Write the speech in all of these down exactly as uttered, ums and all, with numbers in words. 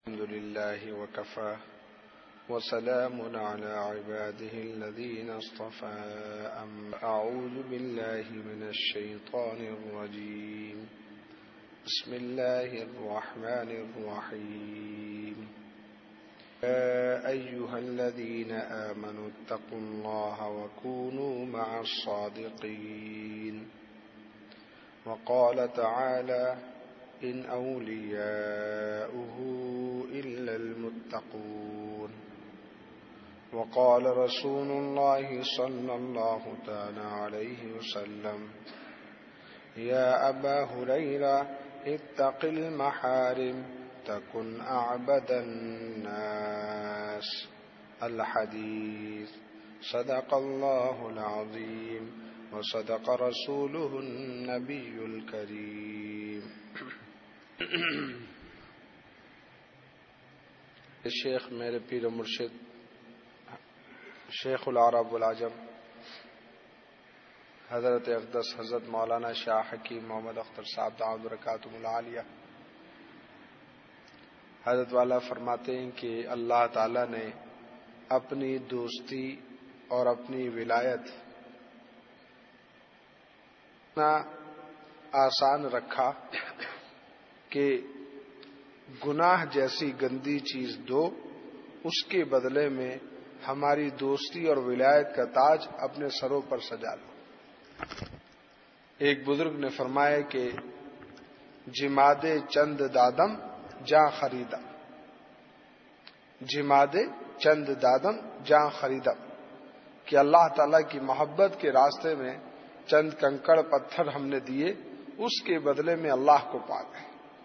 الحمد لله وكفى وسلام على عباده الذين اصطفى أم أعوذ بالله من الشيطان الرجيم بسم الله الرحمن الرحيم يا أيها الذين آمنوا اتقوا الله وكونوا مع الصادقين وقال تعالى إن أولياؤه إلا المتقون وقال رسول الله صلى الله تعالى عليه وسلم يا أبا هريرة اتق المحارم تكن أعبد الناس الحديث صدق الله العظيم وصدق رسوله النبي الكريم شیخ میرے پیر و مرشد شیخ العرب والعجم حضرت اقدس حضرت مولانا شاہ حکیم محمد اختر صاحب دعوت برکاتہم العالیہ حضرت والا فرماتے ہیں کہ اللہ تعالی نے اپنی دوستی اور اپنی ولایت اتنا آسان رکھا کہ گناہ جیسی گندی چیز دو، اس کے بدلے میں ہماری دوستی اور ولایت کا تاج اپنے سروں پر سجا لو۔ ایک بزرگ نے فرمایا کہ جماد چند دادم جاں خریدا، جماد چند دادم جاں خریدا، کہ اللہ تعالی کی محبت کے راستے میں چند کنکڑ پتھر ہم نے دیے، اس کے بدلے میں اللہ کو پا گئے۔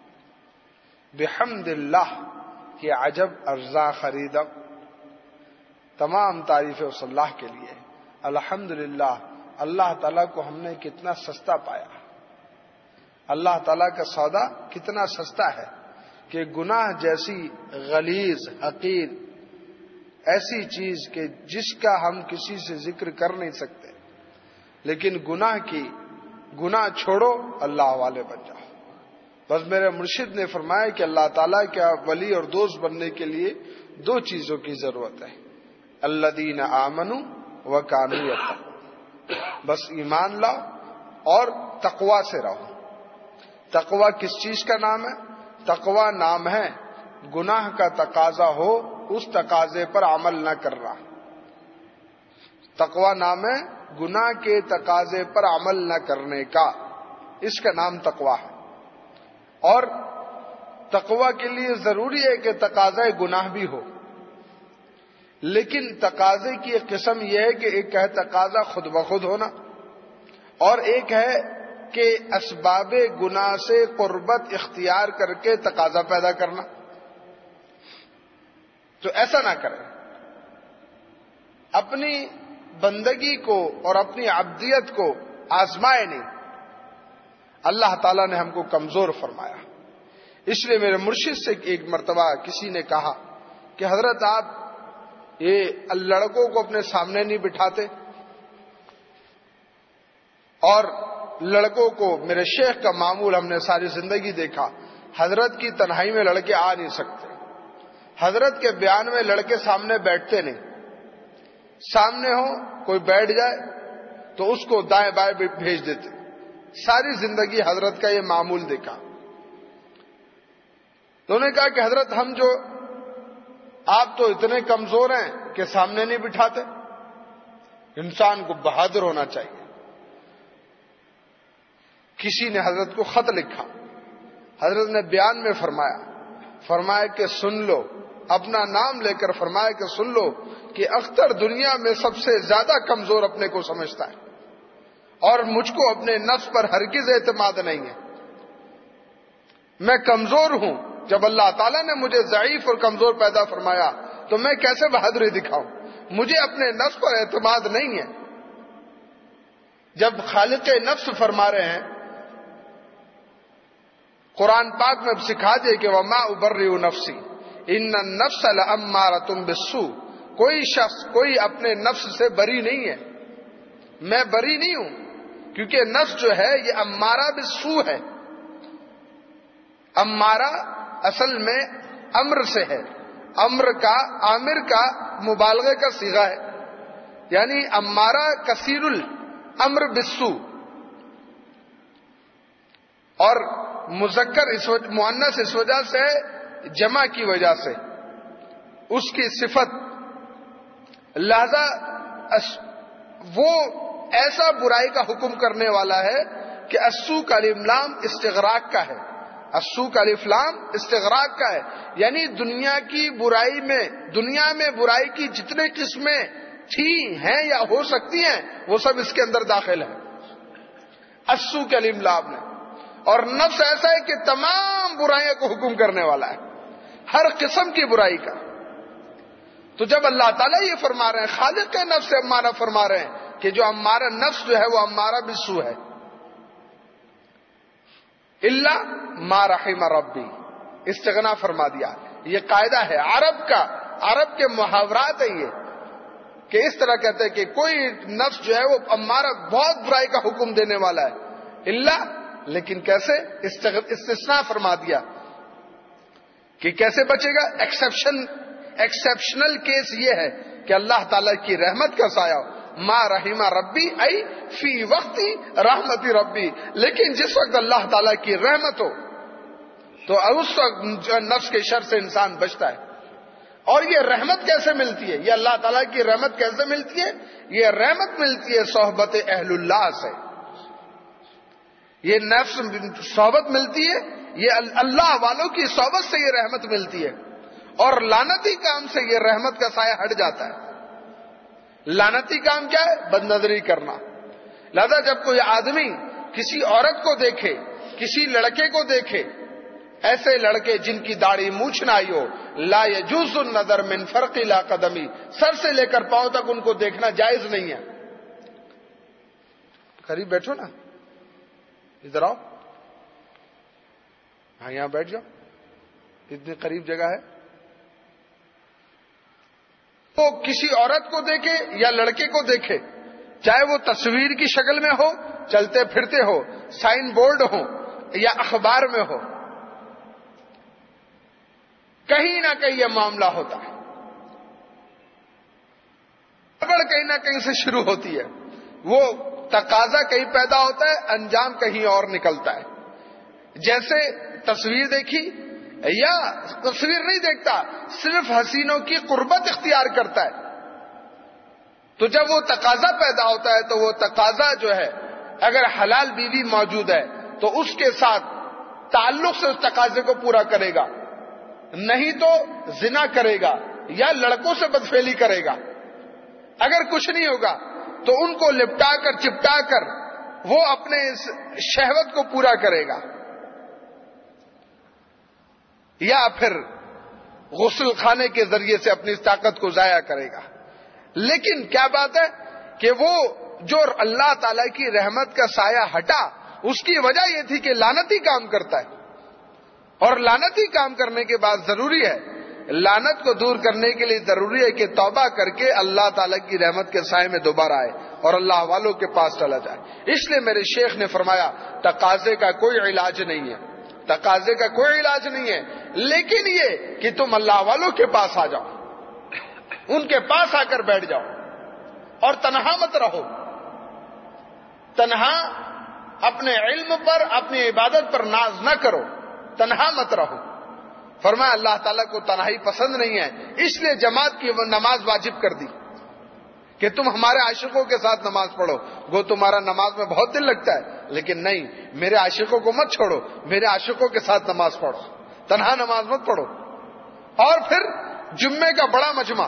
بحمد اللہ کہ عجب ارزاں خریدا، تمام تعریفیں اس اللہ کے لیے۔ الحمدللہ اللہ تعالیٰ کو ہم نے کتنا سستا پایا، اللہ تعالیٰ کا سودا کتنا سستا ہے کہ گناہ جیسی غلیظ حقیر ایسی چیز کہ جس کا ہم کسی سے ذکر کر نہیں سکتے، لیکن گناہ کی گناہ چھوڑو اللہ والے بن جاؤ۔ بس میرے مرشد نے فرمایا کہ اللہ تعالیٰ کا ولی اور دوست بننے کے لیے دو چیزوں کی ضرورت ہے، الذین آمنوا وکانوا یتقون، بس ایمان لاؤ اور تقوی سے رہو۔ تقوی کس چیز کا نام ہے؟ تقوی نام ہے گناہ کا تقاضا ہو اس تقاضے پر عمل نہ کرنا۔ تقوی نام ہے گناہ کے تقاضے پر عمل نہ کرنے کا، اس کا نام تقوی ہے۔ اور تقوی کے لیے ضروری ہے کہ تقاضا گناہ بھی ہو، لیکن تقاضے کی ایک قسم یہ ہے کہ ایک ہے تقاضا خود بخود ہونا، اور ایک ہے کہ اسباب گناہ سے قربت اختیار کر کے تقاضا پیدا کرنا۔ تو ایسا نہ کریں، اپنی بندگی کو اور اپنی عبدیت کو آزمائے نہیں، اللہ تعالیٰ نے ہم کو کمزور فرمایا۔ اس لیے میرے مرشد سے ایک مرتبہ کسی نے کہا کہ حضرت آپ یہ لڑکوں کو اپنے سامنے نہیں بٹھاتے، اور لڑکوں کو، میرے شیخ کا معمول ہم نے ساری زندگی دیکھا، حضرت کی تنہائی میں لڑکے آ نہیں سکتے، حضرت کے بیان میں لڑکے سامنے بیٹھتے نہیں، سامنے ہو کوئی بیٹھ جائے تو اس کو دائیں بائیں بھیج دیتے۔ ساری زندگی حضرت کا یہ معمول دیکھا۔ تو انہوں نے کہا کہ حضرت ہم جو آپ تو اتنے کمزور ہیں کہ سامنے نہیں بٹھاتے، انسان کو بہادر ہونا چاہیے۔ کسی نے حضرت کو خط لکھا، حضرت نے بیان میں فرمایا فرمایا کہ سن لو، اپنا نام لے کر فرمایا کہ سن لو کہ اختر دنیا میں سب سے زیادہ کمزور اپنے کو سمجھتا ہے، اور مجھ کو اپنے نفس پر ہرگز اعتماد نہیں ہے، میں کمزور ہوں۔ جب اللہ تعالیٰ نے مجھے ضعیف اور کمزور پیدا فرمایا تو میں کیسے بہادری دکھاؤں؟ مجھے اپنے نفس پر اعتماد نہیں ہے۔ جب خالق نفس فرما رہے ہیں قرآن پاک میں سکھا دے کہ وما ابرئ نفسی ان النفس لامارۃ بالسوء، کوئی شخص کوئی اپنے نفس سے بری نہیں ہے، میں بری نہیں ہوں، کیونکہ نفس جو ہے یہ امارہ بالسوء ہے۔ امارہ اصل میں امر سے ہے. امر کا عامر کا مبالغے کا صیغہ ہے، یعنی امارہ کثیر الامر بالسوء. اور مذکر اس وجہ مؤنث اس وجہ سے جمع کی وجہ سے اس کی صفت، لہذا وہ ایسا برائی کا حکم کرنے والا ہے کہ السوء کا الف لام استغراق کا ہے. السوء کا الف لام استغراق کا ہے، یعنی دنیا کی برائی میں، دنیا میں برائی کی جتنے قسمیں تھی ہیں یا ہو سکتی ہیں وہ سب اس کے اندر داخل ہے السوء کے الف لام میں. اور نفس ایسا ہے کہ تمام برائیوں کو حکم کرنے والا ہے، ہر قسم کی برائی کا. تو جب اللہ تعالیٰ یہ فرما رہے ہیں، خالق نفس امارہ فرما رہے ہیں کہ جو امارہ نفس جو ہے وہ امارہ بالسوء ہے، الا ما رحم ربی، استغنا فرما دیا. یہ قاعدہ ہے عرب کا، عرب کے محاورات ہے یہ، کہ اس طرح کہتے ہیں کہ کوئی نفس جو ہے وہ امارہ بہت برائی کا حکم دینے والا ہے، الا، لیکن کیسے؟ استثناء فرما دیا کہ کیسے بچے گا. ایکسیپشن ایکسیپشنل کیس یہ ہے کہ اللہ تعالیٰ کی رحمت کا سایہ ما رحم ربی ای فی وقتی رحمتی ربی، لیکن جس وقت اللہ تعالیٰ کی رحمت ہو تو اس وقت نفس کے شر سے انسان بچتا ہے. اور یہ رحمت کیسے ملتی ہے؟ یہ اللہ تعالیٰ کی رحمت کیسے ملتی ہے؟ یہ رحمت ملتی ہے صحبت اہل اللہ سے. یہ نفس صحبت ملتی ہے، یہ اللہ والوں کی صحبت سے یہ رحمت ملتی ہے. اور لعنتی کام سے یہ رحمت کا سایہ ہٹ جاتا ہے. لعنتی کام کیا ہے؟ بد نظری کرنا. لہذا جب کوئی آدمی کسی عورت کو دیکھے، کسی لڑکے کو دیکھے، ایسے لڑکے جن کی داڑھی مونچھ نہ آئی ہو، لا یجوز النظر من فرق لا قدمی، سر سے لے کر پاؤں تک ان کو دیکھنا جائز نہیں ہے. قریب بیٹھو نا، ادھر آؤ، ہاں یہاں بیٹھ جاؤ، اتنی قریب جگہ ہے. تو کسی عورت کو دیکھے یا لڑکے کو دیکھے، چاہے وہ تصویر کی شکل میں ہو، چلتے پھرتے ہو، سائن بورڈ ہو یا اخبار میں ہو، کہیں نہ کہیں یہ معاملہ ہوتا ہے. گڑبڑ کہیں نہ کہیں سے شروع ہوتی ہے. وہ تقاضا کہیں پیدا ہوتا ہے، انجام کہیں اور نکلتا ہے. جیسے تصویر دیکھی یا تصویر نہیں دیکھتا، صرف حسینوں کی قربت اختیار کرتا ہے. تو جب وہ تقاضا پیدا ہوتا ہے تو وہ تقاضا جو ہے، اگر حلال بیوی موجود ہے تو اس کے ساتھ تعلق سے اس تقاضے کو پورا کرے گا، نہیں تو زنا کرے گا یا لڑکوں سے بدفعلی کرے گا. اگر کچھ نہیں ہوگا تو ان کو لپٹا کر چپٹا کر وہ اپنے شہوت کو پورا کرے گا، یا پھر غسل خانے کے ذریعے سے اپنی طاقت کو ضائع کرے گا. لیکن کیا بات ہے کہ وہ جو اللہ تعالی کی رحمت کا سایہ ہٹا، اس کی وجہ یہ تھی کہ لعنتی کام کرتا ہے. اور لعنتی کام کرنے کے بعد ضروری ہے، لعنت کو دور کرنے کے لیے ضروری ہے کہ توبہ کر کے اللہ تعالیٰ کی رحمت کے سائے میں دوبارہ آئے اور اللہ والوں کے پاس چلا جائے. اس لیے میرے شیخ نے فرمایا تقاضے کا کوئی علاج نہیں ہے، تقاضے کا کوئی علاج نہیں ہے، لیکن یہ کہ تم اللہ والوں کے پاس آ جاؤ، ان کے پاس آ کر بیٹھ جاؤ اور تنہا مت رہو. تنہا اپنے علم پر، اپنی عبادت پر ناز نہ کرو، تنہا مت رہو. فرمایا اللہ تعالیٰ کو تنہائی پسند نہیں ہے، اس لیے جماعت کی نماز واجب کر دی کہ تم ہمارے عاشقوں کے ساتھ نماز پڑھو. گو تمہارا نماز میں بہت دل لگتا ہے، لیکن نہیں، میرے عاشقوں کو مت چھوڑو، میرے عاشقوں کے ساتھ نماز پڑھو، تنہا نماز مت پڑھو. اور پھر جمعے کا بڑا مجمع،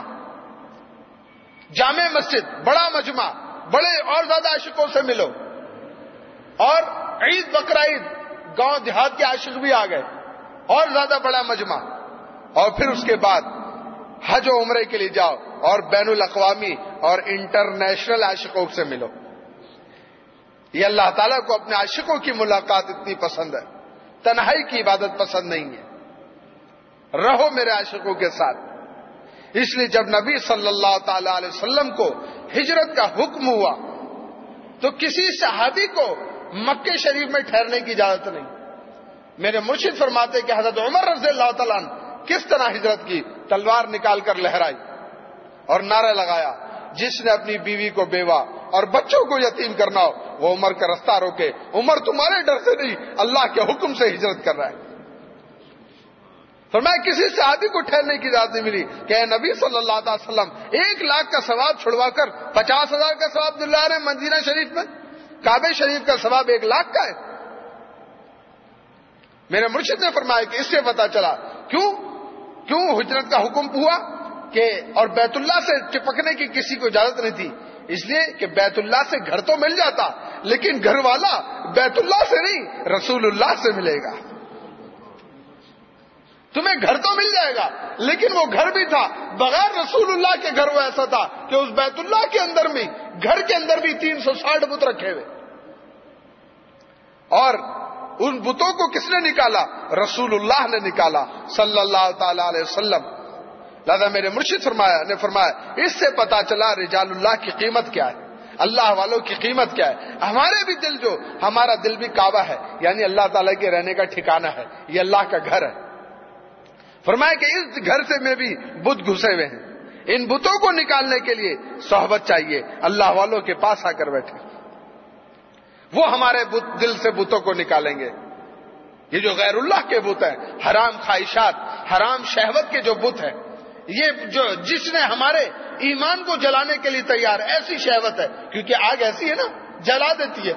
جامع مسجد، بڑا مجمع، بڑے اور زیادہ عاشقوں سے ملو. اور عید بقرعید گاؤں دیہات کے عاشق بھی آ گئے، اور زیادہ بڑا مجمع. اور پھر اس کے بعد حج و عمرے کے لیے جاؤ اور بین الاقوامی اور انٹرنیشنل عاشقوں سے ملو. یہ اللہ تعالیٰ کو اپنے عاشقوں کی ملاقات اتنی پسند ہے، تنہائی کی عبادت پسند نہیں ہے. رہو میرے عاشقوں کے ساتھ. اس لیے جب نبی صلی اللہ تعالی علیہ وسلم کو ہجرت کا حکم ہوا تو کسی صحابی کو مکے شریف میں ٹھہرنے کی اجازت نہیں. میرے مرشد فرماتے کہ حضرت عمر رضی اللہ تعالیٰ عنہ کس طرح ہجرت کی؟ تلوار نکال کر لہرائی اور نعرہ لگایا، جس نے اپنی بیوی کو بیوہ اور بچوں کو یتیم کرنا ہو وہ عمر کا رستہ روکے۔ عمر تمہارے ڈر سے نہیں، اللہ کے حکم سے ہجرت کر رہا ہے۔ فرمایا کسی صحابی کو ٹھہرنے کی اجازت نہیں ملی کہ اے نبی صلی اللہ علیہ وسلم ایک لاکھ کا ثواب چھڑوا کر پچاس ہزار کا ثواب دلا رہے ہیں مدینہ شریف میں، کعبہ شریف کا ثواب ایک لاکھ کا ہے۔ میرے مرشد نے فرمایا کہ اس سے پتا چلا کیوں کیوں ہجرت کا حکم ہوا کہ اور بیت اللہ سے چپکنے کی کسی کو اجازت نہیں تھی، اس لیے کہ بیت اللہ سے گھر تو مل جاتا لیکن گھر والا بیت اللہ سے نہیں رسول اللہ سے ملے گا۔ تمہیں گھر تو مل جائے گا لیکن وہ گھر بھی تھا بغیر رسول اللہ کے گھر، وہ ایسا تھا کہ اس بیت اللہ کے اندر بھی گھر کے اندر بھی تین سو ساٹھ بت رکھے ہوئے، اور ان بتوں کو کس نے نکالا؟ رسول اللہ نے نکالا صلی اللہ تعالی علیہ وسلم۔ لہذا میرے مرشد فرمایا نے فرمایا اس سے پتا چلا رجال اللہ کی قیمت کیا ہے، اللہ والوں کی قیمت کیا ہے۔ ہمارے بھی دل جو ہمارا دل بھی کعبہ ہے، یعنی اللہ تعالیٰ کے رہنے کا ٹھکانہ ہے، یہ اللہ کا گھر ہے۔ فرمایا کہ اس گھر سے میں بھی بت گھسے ہوئے ہیں، ان بتوں کو نکالنے کے لیے صحبت چاہیے، اللہ والوں کے پاس آ کر بیٹھے، وہ ہمارے بت دل سے بتوں کو نکالیں گے۔ یہ جو غیر اللہ کے بت ہیں، حرام خواہشات، حرام شہوت کے جو بت ہیں، یہ جو جس نے ہمارے ایمان کو جلانے کے لیے تیار، ایسی شہوت ہے کیونکہ آگ ایسی ہے نا جلا دیتی ہے۔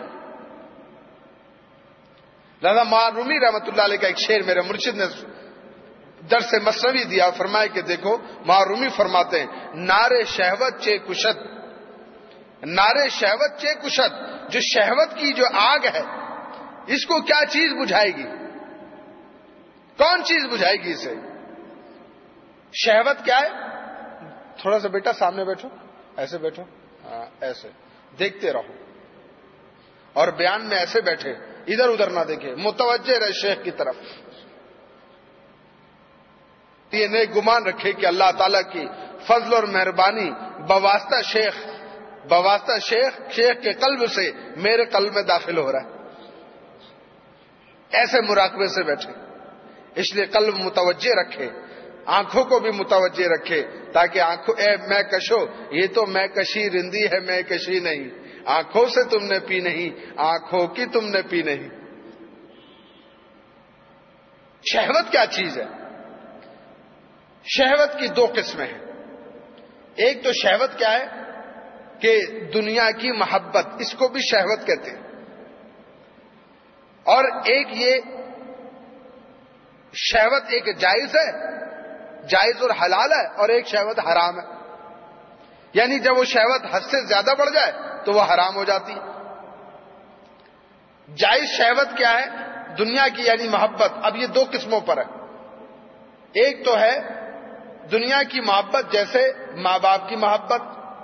لہذا معرومی رحمت اللہ علیہ کا ایک شعر میرے مرشد نے درس مثنوی دیا، فرمائے کہ دیکھو معرومی فرماتے ہیں نارے شہوت چے کشت، نارے شہوت چے کشت، جو شہوت کی جو آگ ہے اس کو کیا چیز بجھائے گی؟ کون چیز بجھائے گی اسے؟ شہوت کیا ہے؟ تھوڑا سا بیٹا سامنے بیٹھو، ایسے بیٹھو، ہاں ایسے دیکھتے رہو، اور بیان میں ایسے بیٹھے، ادھر ادھر نہ دیکھے، متوجہ رہے شیخ کی طرف۔ یہ نیک گمان رکھے کہ اللہ تعالیٰ کی فضل اور مہربانی بواسطہ شیخ بواسطہ شیخ شیخ کے قلب سے میرے قلب میں داخل ہو رہا ہے، ایسے مراقبے سے بیٹھے۔ اس لیے قلب متوجہ رکھے، آنکھوں کو بھی متوجہ رکھے، تاکہ آنکھوں اے میں کشو، یہ تو میں کشی رندی ہے میں کشی نہیں، آنکھوں سے تم نے پی نہیں، آنکھوں کی تم نے پی نہیں۔ شہوت کیا چیز ہے؟ شہوت کی دو قسمیں ہیں، ایک تو شہوت کیا ہے کہ دنیا کی محبت، اس کو بھی شہوت کہتے ہیں، اور ایک یہ شہوت ایک جائز ہے، جائز اور حلال ہے، اور ایک شہوت حرام ہے، یعنی جب وہ شہوت حد سے زیادہ بڑھ جائے تو وہ حرام ہو جاتی ہے۔ جائز شہوت کیا ہے؟ دنیا کی یعنی محبت۔ اب یہ دو قسموں پر ہے، ایک تو ہے دنیا کی محبت، جیسے ماں باپ کی محبت،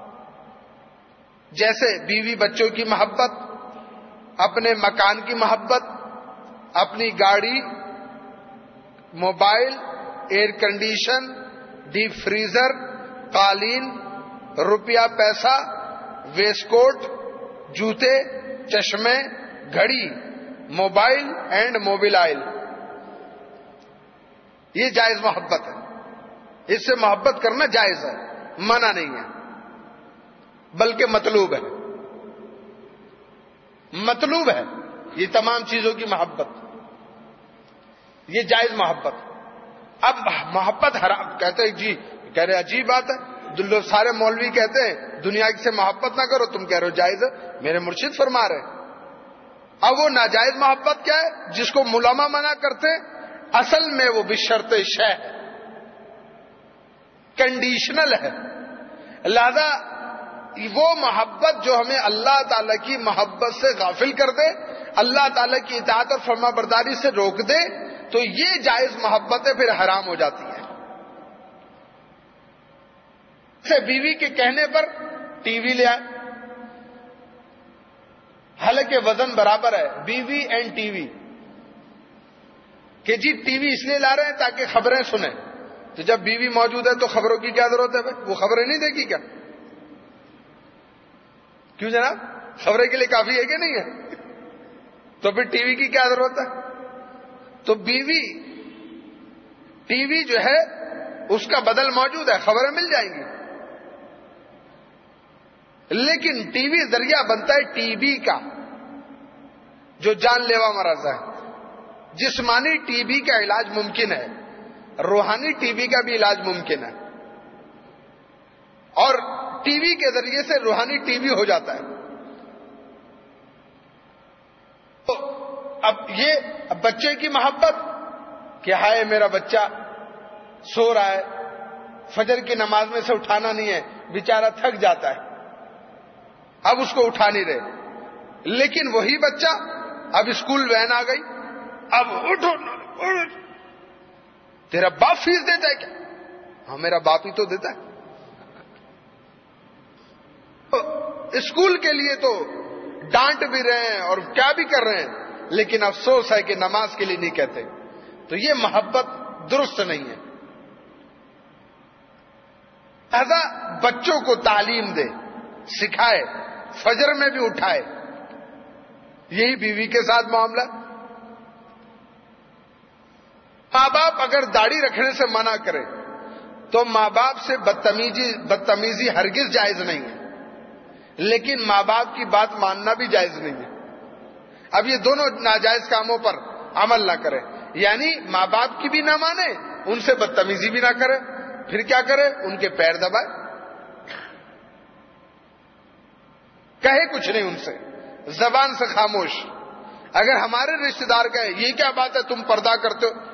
جیسے بیوی بچوں کی محبت، اپنے مکان کی محبت، اپنی گاڑی، mobile, air condition, deep freezer, قالین، روپیہ پیسہ، ویسٹ کوٹ، جوتے، چشمے، گھڑی، موبائل اینڈ موبائل، یہ جائز محبت ہے، اس سے محبت کرنا جائز ہے، منع نہیں ہے، بلکہ مطلوب ہے، مطلوب ہے یہ تمام چیزوں کی محبت، یہ جائز محبت۔ اب محبت حرام کہتے ہیں، جی کہہ رہے عجیب بات ہے، دلو سارے مولوی کہتے ہیں دنیا سے محبت نہ کرو، تم کہہ رہے ہو جائز ہے، میرے مرشد فرما رہے ہیں۔ اب وہ ناجائز محبت کیا ہے جس کو علماء منع کرتے ہیں؟ اصل میں وہ بشرط شے ہے، کنڈیشنل ہے۔ لہذا وہ محبت جو ہمیں اللہ تعالی کی محبت سے غافل کر دے، اللہ تعالی کی اطاعت اور فرما برداری سے روک دے، تو یہ جائز محبتیں پھر حرام ہو جاتی ہیں۔ سے بیوی کے کہنے پر ٹی وی لے آئے، حالانکہ وزن برابر ہے، بیوی اینڈ ٹی وی، کہ جی ٹی وی اس لیے لا رہے ہیں تاکہ خبریں سنیں، تو جب بیوی موجود ہے تو خبروں کی کیا ضرورت ہے بھائی؟ وہ خبریں نہیں دیکھی کیا؟ کیوں جناب؟ خبریں کے لیے کافی ہے کہ نہیں ہے؟ تو پھر ٹی وی کی کیا ضرورت ہے؟ تو بیوی ٹی وی جو ہے اس کا بدل موجود ہے، خبریں مل جائیں گی، لیکن ٹی وی ذریعہ بنتا ہے ٹی بی کا، جو جان لیوا مرض ہے۔ جسمانی ٹی بی کا علاج ممکن ہے، روحانی ٹی بی کا بھی علاج ممکن ہے، اور ٹی وی کے ذریعے سے روحانی ٹی بی ہو جاتا ہے۔ تو اب یہ اب بچے کی محبت کہ ہائے میرا بچہ سو رہا ہے، فجر کی نماز میں سے اٹھانا نہیں ہے، بیچارہ تھک جاتا ہے، اب اس کو اٹھا نہیں رہے، لیکن وہی بچہ اب اسکول وین آ گئی، اب اٹھو اٹھو، تیرا باپ فیس دیتا ہے کیا؟ ہاں میرا باپ ہی تو دیتا ہے۔ اسکول کے لیے تو ڈانٹ بھی رہے ہیں اور کیا بھی کر رہے ہیں، لیکن افسوس ہے کہ نماز کے لیے نہیں کہتے، تو یہ محبت درست نہیں ہے۔ لہذا بچوں کو تعلیم دے، سکھائے، فجر میں بھی اٹھائے۔ یہی بیوی کے ساتھ معاملہ۔ ماں باپ اگر داڑھی رکھنے سے منع کرے تو ماں باپ سے بدتمیزی بدتمیزی ہرگز جائز نہیں ہے، لیکن ماں باپ کی بات ماننا بھی جائز نہیں ہے۔ اب یہ دونوں ناجائز کاموں پر عمل نہ کرے، یعنی ماں باپ کی بھی نہ مانے، ان سے بدتمیزی بھی نہ کرے، پھر کیا کرے؟ ان کے پیر دبائے، کہے کچھ نہیں ان سے، زبان سے خاموش۔ اگر ہمارے رشتہ دار کہے یہ کیا بات ہے تم پردہ کرتے ہو،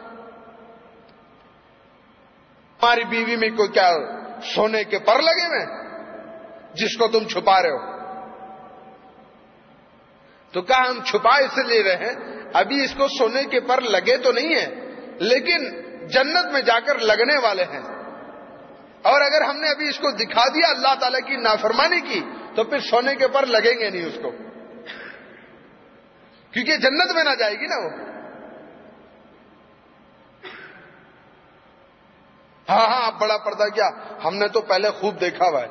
ہماری بیوی میں کوئی کیا سونے کے پر لگے ہوئے جس کو تم چھپا رہے ہو؟ تو کہا ہم چھپا اس لیے رہے ہیں، ابھی اس کو سونے کے پر لگے تو نہیں ہیں، لیکن جنت میں جا کر لگنے والے ہیں، اور اگر ہم نے ابھی اس کو دکھا دیا اللہ تعالیٰ کی نافرمانی کی تو پھر سونے کے پر لگیں گے نہیں اس کو، کیونکہ جنت میں نہ جائے گی نا وہ۔ ہاں ہاں اب بڑا پردہ کیا، ہم نے تو پہلے خوب دیکھا ہوا ہے۔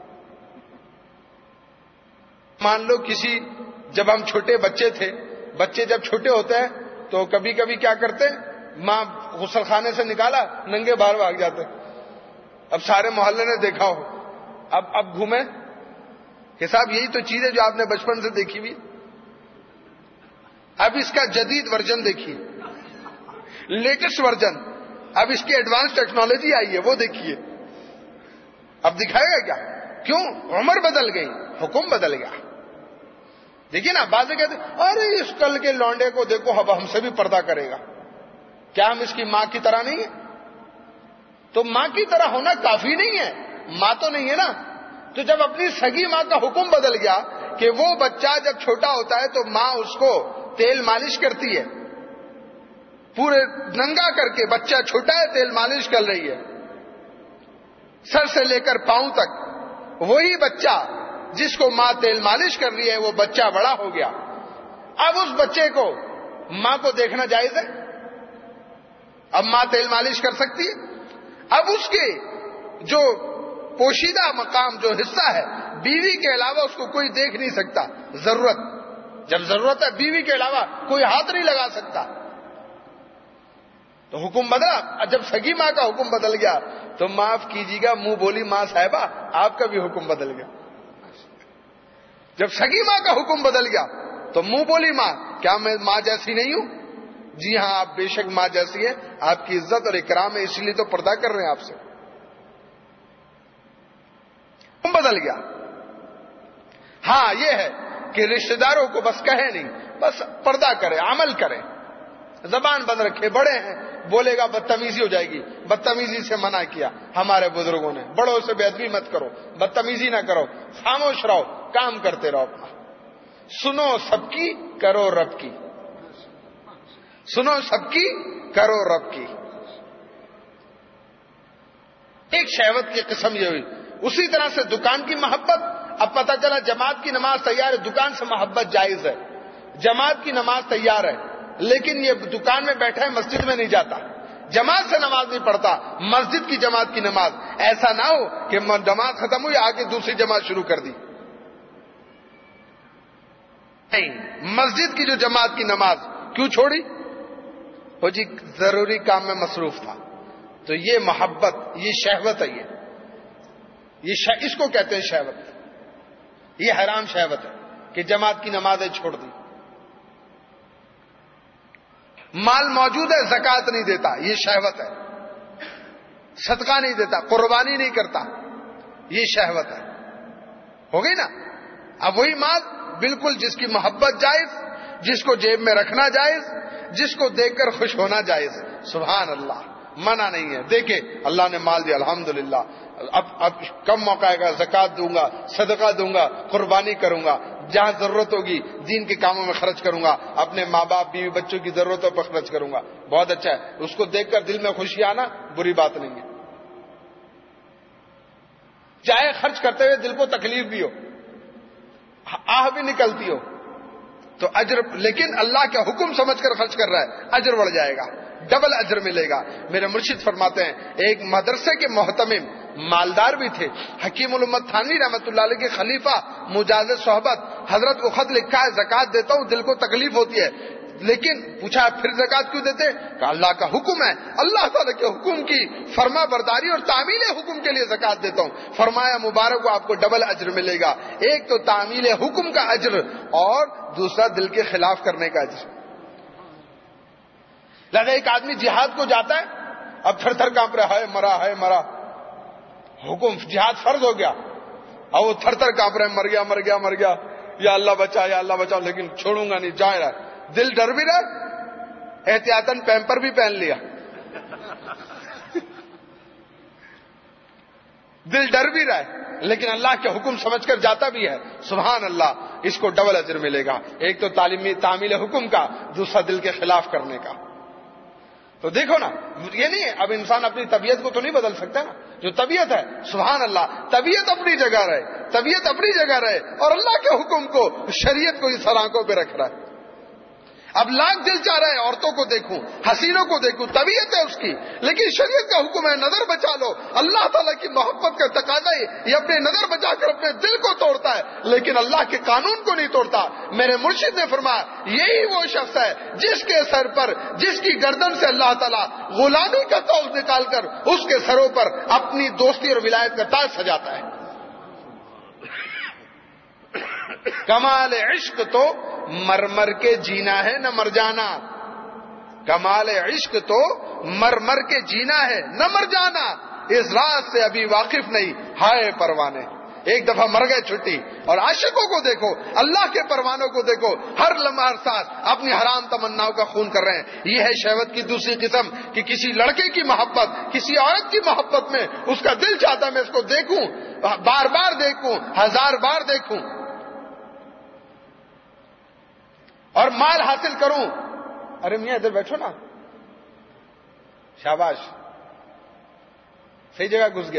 مان لو کسی جب ہم چھوٹے بچے تھے، بچے جب چھوٹے ہوتے ہیں تو کبھی کبھی کیا کرتے، ماں غسل خانے سے نکالا، ننگے باہر بھاگ جاتے۔ اب سارے محلے نے دیکھا ہو، اب اب گھومے کہ صاحب یہی تو چیز ہے جو آپ نے بچپن سے دیکھی ہوئی۔ اب اس کا جدید ورژن دیکھیے، لیٹسٹ ورژن، اب اس کی ایڈوانس ٹیکنالوجی آئی ہے، وہ دیکھیے۔ اب دکھائے گا کیا؟ کیوں؟ عمر بدل گئی، حکم بدل گیا۔ دیکھیے نا، بعض کہتے ارے اس کل کے لونڈے کو دیکھو، اب ہم سے بھی پردہ کرے گا، کیا ہم اس کی ماں کی طرح نہیں ہے؟ تو ماں کی طرح ہونا کافی نہیں ہے، ماں تو نہیں ہے نا۔ تو جب اپنی سگی ماں کا حکم بدل گیا کہ وہ بچہ جب چھوٹا ہوتا ہے تو ماں اس کو تیل مالش کرتی ہے، پورے ننگا کر کے، بچہ چھوٹا ہے تیل مالش کر رہی ہے سر سے لے کر پاؤں تک، وہی بچہ جس کو ماں تیل مالش کر رہی ہے وہ بچہ بڑا ہو گیا، اب اس بچے کو ماں کو دیکھنا جائز ہے؟ اب ماں تیل مالش کر سکتی ہے؟ اب اس کے جو پوشیدہ مقام جو حصہ ہے بیوی کے علاوہ اس کو کوئی دیکھ نہیں سکتا، ضرورت جب ضرورت ہے بیوی کے علاوہ کوئی ہاتھ نہیں لگا سکتا، تو حکم بدلا۔ جب سگی ماں کا حکم بدل گیا تو معاف کیجیے گا منہ بولی ماں صاحبہ آپ کا بھی حکم بدل گیا۔ جب سگی ماں کا حکم بدل گیا تو منہ بولی ماں، کیا میں ماں جیسی نہیں ہوں؟ جی ہاں آپ بے شک ماں جیسی ہیں، آپ کی عزت اور اکرام ہے، اسی لیے تو پردہ کر رہے ہیں آپ سے۔ حکم بدل گیا۔ ہاں یہ ہے کہ رشتہ داروں کو بس کہے نہیں، بس پردہ کرے، عمل کرے، زبان بند رکھے، بڑے ہیں بولے گا بدتمیزی ہو جائے گی، بدتمیزی سے منع کیا ہمارے بزرگوں نے، بڑوں سے بے ادبی مت کرو، بدتمیزی نہ کرو، خاموش رہو، کام کرتے رہو اپنا، سنو سب کی کرو رب کی، سنو سب کی کرو رب کی۔ ایک شہوت کی قسم یہ ہوئی۔ اسی طرح سے دکان کی محبت، اب پتہ چلا جماعت کی نماز تیار ہے، دکان سے محبت جائز ہے، جماعت کی نماز تیار ہے، لیکن یہ دکان میں بیٹھا ہے مسجد میں نہیں جاتا، جماعت سے نماز نہیں پڑھتا، مسجد کی جماعت کی نماز، ایسا نہ ہو کہ جماعت ختم ہوئی آگے دوسری جماعت شروع کر دی، نہیں، مسجد کی جو جماعت کی نماز کیوں چھوڑی؟ وہ جی ضروری کام میں مصروف تھا، تو یہ محبت، یہ شہوت ہے، یہ یہ ش... اس کو کہتے ہیں شہوت. یہ حرام شہوت ہے کہ جماعت کی نمازیں چھوڑ دی. مال موجود ہے، زکات نہیں دیتا، یہ شہوت ہے. صدقہ نہیں دیتا، قربانی نہیں کرتا، یہ شہوت ہے. ہو گئی نا. اب وہی مال بالکل جس کی محبت جائز، جس کو جیب میں رکھنا جائز، جس کو دیکھ کر خوش ہونا جائز. سبحان اللہ، منع نہیں ہے. دیکھیں اللہ نے مال دیا الحمدللہ، اب اب کم موقع آئے گا زکات دوں گا، صدقہ دوں گا، قربانی کروں گا، جہاں ضرورت ہوگی دین کے کاموں میں خرچ کروں گا، اپنے ماں باپ بیوی بچوں کی ضرورتوں پر خرچ کروں گا. بہت اچھا ہے. اس کو دیکھ کر دل میں خوشی آنا بری بات نہیں ہے. چاہے خرچ کرتے ہوئے دل کو تکلیف بھی ہو، آہ بھی نکلتی ہو، تو اجر، لیکن اللہ کا حکم سمجھ کر خرچ کر رہا ہے، اجر بڑھ جائے گا، ڈبل اجر ملے گا. میرے مرشد فرماتے ہیں ایک مدرسے کے محتمم مالدار بھی تھے. حکیم الامت تھانوی رحمۃ اللہ علیہ کے خلیفہ مجاز صحبت حضرت کو خط لکھا ہے زکات دیتا ہوں، دل کو تکلیف ہوتی ہے، لیکن پوچھا پھر زکات کیوں دیتے؟ کہ اللہ کا حکم ہے، اللہ تعالیٰ کے حکم کی فرما برداری اور تعمیل حکم کے لیے زکات دیتا ہوں. فرمایا مبارک کو آپ کو ڈبل اجر ملے گا، ایک تو تعمیل حکم کا اجر اور دوسرا دل کے خلاف کرنے کا اجر. لگا ایک آدمی جہاد کو جاتا ہے، اب تھر تھر کانپ رہا ہے، مرا ہے مرا، حکم جہاد فرض ہو گیا، اور وہ تھر تھر کانپ رہا ہے، مر گیا مر گیا مر گیا، یا اللہ بچا یا اللہ بچا، لیکن چھوڑوں گا نہیں، جا رہا ہے. دل ڈر بھی رہا، احتیاطاً پیمپر بھی پہن لیا، دل ڈر بھی رہا ہے، لیکن اللہ کے حکم سمجھ کر جاتا بھی ہے. سبحان اللہ، اس کو ڈبل اجر ملے گا، ایک تو تعلیمی تعمیل حکم کا، دوسرا دل کے خلاف کرنے کا. تو دیکھو نا، یہ نہیں ہے اب انسان اپنی طبیعت کو تو نہیں بدل سکتا نا. جو طبیعت ہے سبحان اللہ، طبیعت اپنی جگہ رہے، طبیعت اپنی جگہ رہے، اور اللہ کے حکم کو، شریعت کو اس آنکھوں پہ رکھ رہا ہے. اب لاکھ دل چاہ رہا ہے عورتوں کو دیکھوں، حسینوں کو دیکھوں، طبیعت ہے اس کی، لیکن شریعت کا حکم ہے نظر بچا لو. اللہ تعالیٰ کی محبت کا تقاضا ہے، یہ اپنے نظر بچا کر اپنے دل کو توڑتا ہے، لیکن اللہ کے قانون کو نہیں توڑتا. میرے مرشد نے فرمایا یہی وہ شخص ہے جس کے سر پر، جس کی گردن سے اللہ تعالیٰ غلامی کا توغ نکال کر اس کے سروں پر اپنی دوستی اور ولایت کا تاج سجاتا ہے. کمال عشق تو مر مر کے جینا ہے نہ مر جانا. کمال عشق تو مر مر کے جینا ہے نہ مر جانا. اس راز سے ابھی واقف نہیں ہائے پروانے. ایک دفعہ مر گئے چھٹی، اور عاشقوں کو دیکھو، اللہ کے پروانوں کو دیکھو، ہر لمحہ ہر ساتھ اپنی حرام تمناؤں کا خون کر رہے ہیں. یہ ہے شہوت کی دوسری قسم کہ کسی لڑکے کی محبت، کسی عورت کی محبت میں اس کا دل چاہتا میں اس کو دیکھوں، بار بار دیکھوں، ہزار بار دیکھوں اور مال حاصل کروں. ارے میاں ادھر بیٹھو نا، شاباش، صحیح جگہ گھس گیا.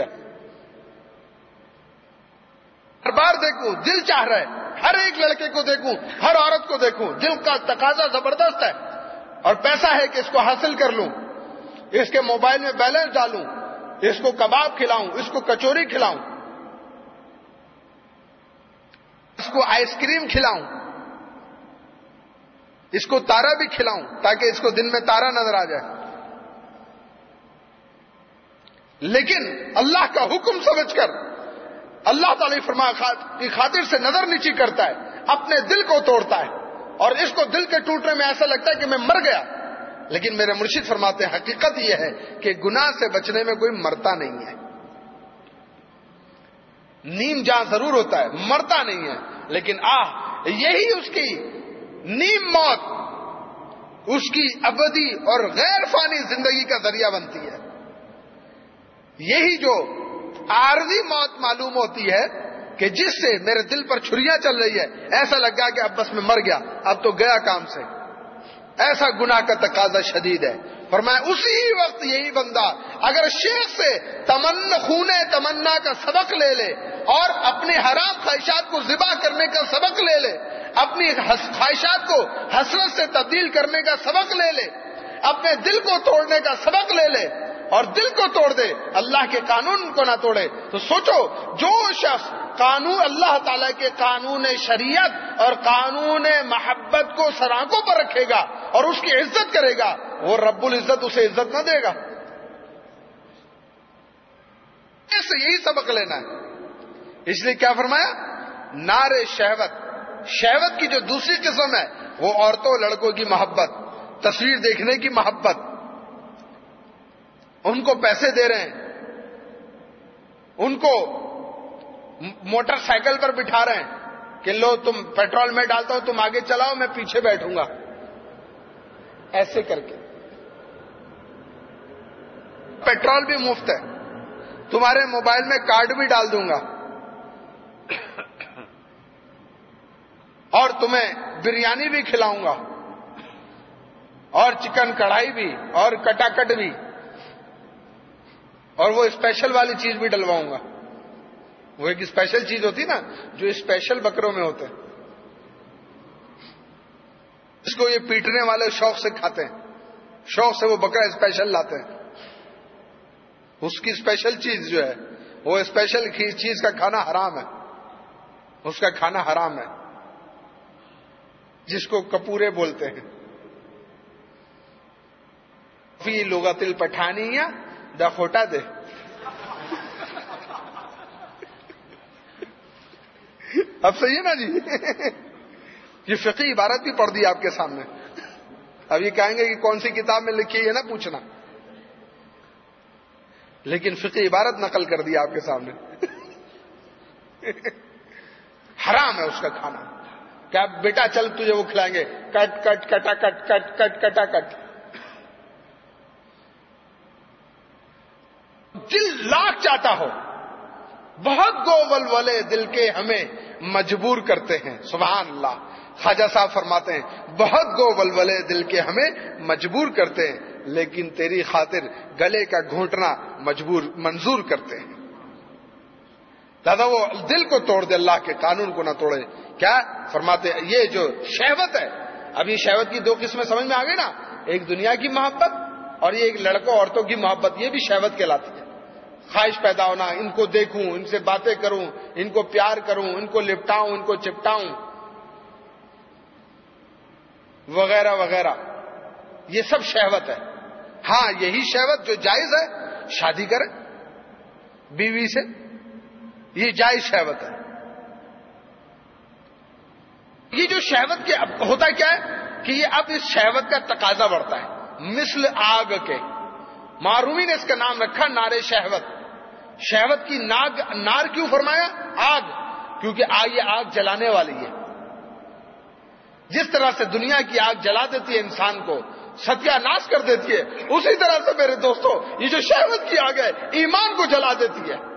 ہر بار دیکھوں، دل چاہ رہا ہے، ہر ایک لڑکے کو دیکھوں، ہر عورت کو دیکھوں، دل کا تقاضا زبردست ہے، اور پیسہ ہے کہ اس کو حاصل کر لوں، اس کے موبائل میں بیلنس ڈالوں، اس کو کباب کھلاؤں، اس کو کچوری کھلاؤں، اس کو آئس کریم کھلاؤں، اس کو تارا بھی کھلاؤں تاکہ اس کو دن میں تارا نظر آ جائے. لیکن اللہ کا حکم سمجھ کر اللہ تعالی فرمایا کی خاطر سے نظر نیچی کرتا ہے، اپنے دل کو توڑتا ہے، اور اس کو دل کے ٹوٹنے میں ایسا لگتا ہے کہ میں مر گیا. لیکن میرے مرشد فرماتے ہیں حقیقت یہ ہے کہ گناہ سے بچنے میں کوئی مرتا نہیں ہے. نیم جہاں ضرور ہوتا ہے، مرتا نہیں ہے، لیکن آہ یہی اس کی نیم موت اس کی ابدی اور غیر فانی زندگی کا ذریعہ بنتی ہے. یہی جو عارضی موت معلوم ہوتی ہے کہ جس سے میرے دل پر چھریاں چل رہی ہے، ایسا لگا کہ اب بس میں مر گیا، اب تو گیا کام سے. ایسا گناہ کا تقاضا شدید ہے. فرمایا اسی وقت یہی بندہ اگر شیخ سے تمنا خونے تمنا کا سبق لے لے اور اپنے حرام خواہشات کو ذبح کرنے کا سبق لے لے، اپنی خواہشات کو حسرت سے تبدیل کرنے کا سبق لے لے، اپنے دل کو توڑنے کا سبق لے لے اور دل کو توڑ دے، اللہ کے قانون کو نہ توڑے، تو سوچو جو شخص قانون اللہ تعالیٰ کے قانون شریعت اور قانون محبت کو سرآنکھوں پر رکھے گا اور اس کی عزت کرے گا، وہ رب العزت اسے عزت نہ دے گا. سے یہی سبق لینا ہے. اس لیے کیا فرمایا؟ نار شہوت. شہوت کی جو دوسری قسم ہے وہ عورتوں لڑکوں کی محبت, تصویر دیکھنے کی محبت. ان کو پیسے دے رہے ہیں, ان کو موٹر سائیکل پر بٹھا رہے ہیں کہ لو تم پیٹرول میں ڈالتا ہو, تم آگے چلاؤ, میں پیچھے بیٹھوں گا, ایسے کر کے. پیٹرول بھی مفت ہے, تمہارے موبائل میں کارڈ بھی ڈال دوں گا, اور تمہیں بریانی بھی کھلاؤں گا, اور چکن کڑھائی بھی, اور کٹا کٹ بھی, اور وہ اسپیشل والی چیز بھی ڈلواؤں گا. وہ ایک اسپیشل چیز ہوتی نا جو اسپیشل بکروں میں ہوتے ہیں, اس کو یہ پیٹنے والے شوق سے کھاتے ہیں, شوق سے وہ بکرا اسپیشل لاتے ہیں. اس کی اسپیشل چیز جو ہے وہ اسپیشل چیز کا کھانا حرام ہے, اس کا کھانا حرام ہے, جس کو کپورے بولتے ہیں. فی لغت الپٹھانیہ دا کھوٹا دے. اب صحیح ہے نا جی. یہ فقہی عبارت بھی پڑھ دی آپ کے سامنے. اب یہ کہیں گے کہ کون سی کتاب میں لکھی ہے نا پوچھنا, لیکن فقہی عبارت نقل کر دی آپ کے سامنے. حرام ہے اس کا کھانا. کیا بیٹا چل تجھے وہ کھلائیں گے, کٹ کٹ کٹا کٹ کٹ کٹ کٹا کٹ. دل لاکھ چاہتا ہو, بہت گو ولولے دل کے ہمیں مجبور کرتے ہیں. سبحان اللہ. خواجہ صاحب فرماتے ہیں بہت گو ولولے دل کے ہمیں مجبور کرتے ہیں, لیکن تیری خاطر گلے کا گھونٹنا مجبور منظور کرتے ہیں. دادا وہ دل کو توڑ دے, اللہ کے قانون کو نہ توڑے. کیا فرماتے ہیں؟ یہ جو شہوت ہے, اب یہ شہوت کی دو قسمیں سمجھ میں آ گئی نا, ایک دنیا کی محبت اور یہ ایک لڑکوں عورتوں کی محبت, یہ بھی شہوت کہلاتی ہے. خواہش پیدا ہونا, ان کو دیکھوں, ان سے باتیں کروں, ان کو پیار کروں, ان کو لپٹاؤں, ان کو چپٹاؤں, وغیرہ وغیرہ, یہ سب شہوت ہے. ہاں یہی شہوت جو جائز ہے, شادی کرے بیوی سے, یہ جائز شہوت ہے. یہ جو شہوت کے اب ہوتا کیا ہے کہ یہ اب اس شہوت کا تقاضا بڑھتا ہے, مثل آگ کے. معرومی نے اس کا نام رکھا نار شہوت. شہوت کی ناگ نار کیوں فرمایا؟ آگ, کیونکہ آگ یہ آگ جلانے والی ہے. جس طرح سے دنیا کی آگ جلا دیتی ہے انسان کو, ستیہ ناش کر دیتی ہے, اسی طرح سے میرے دوستو یہ جو شہوت کی آگ ہے ایمان کو جلا دیتی ہے.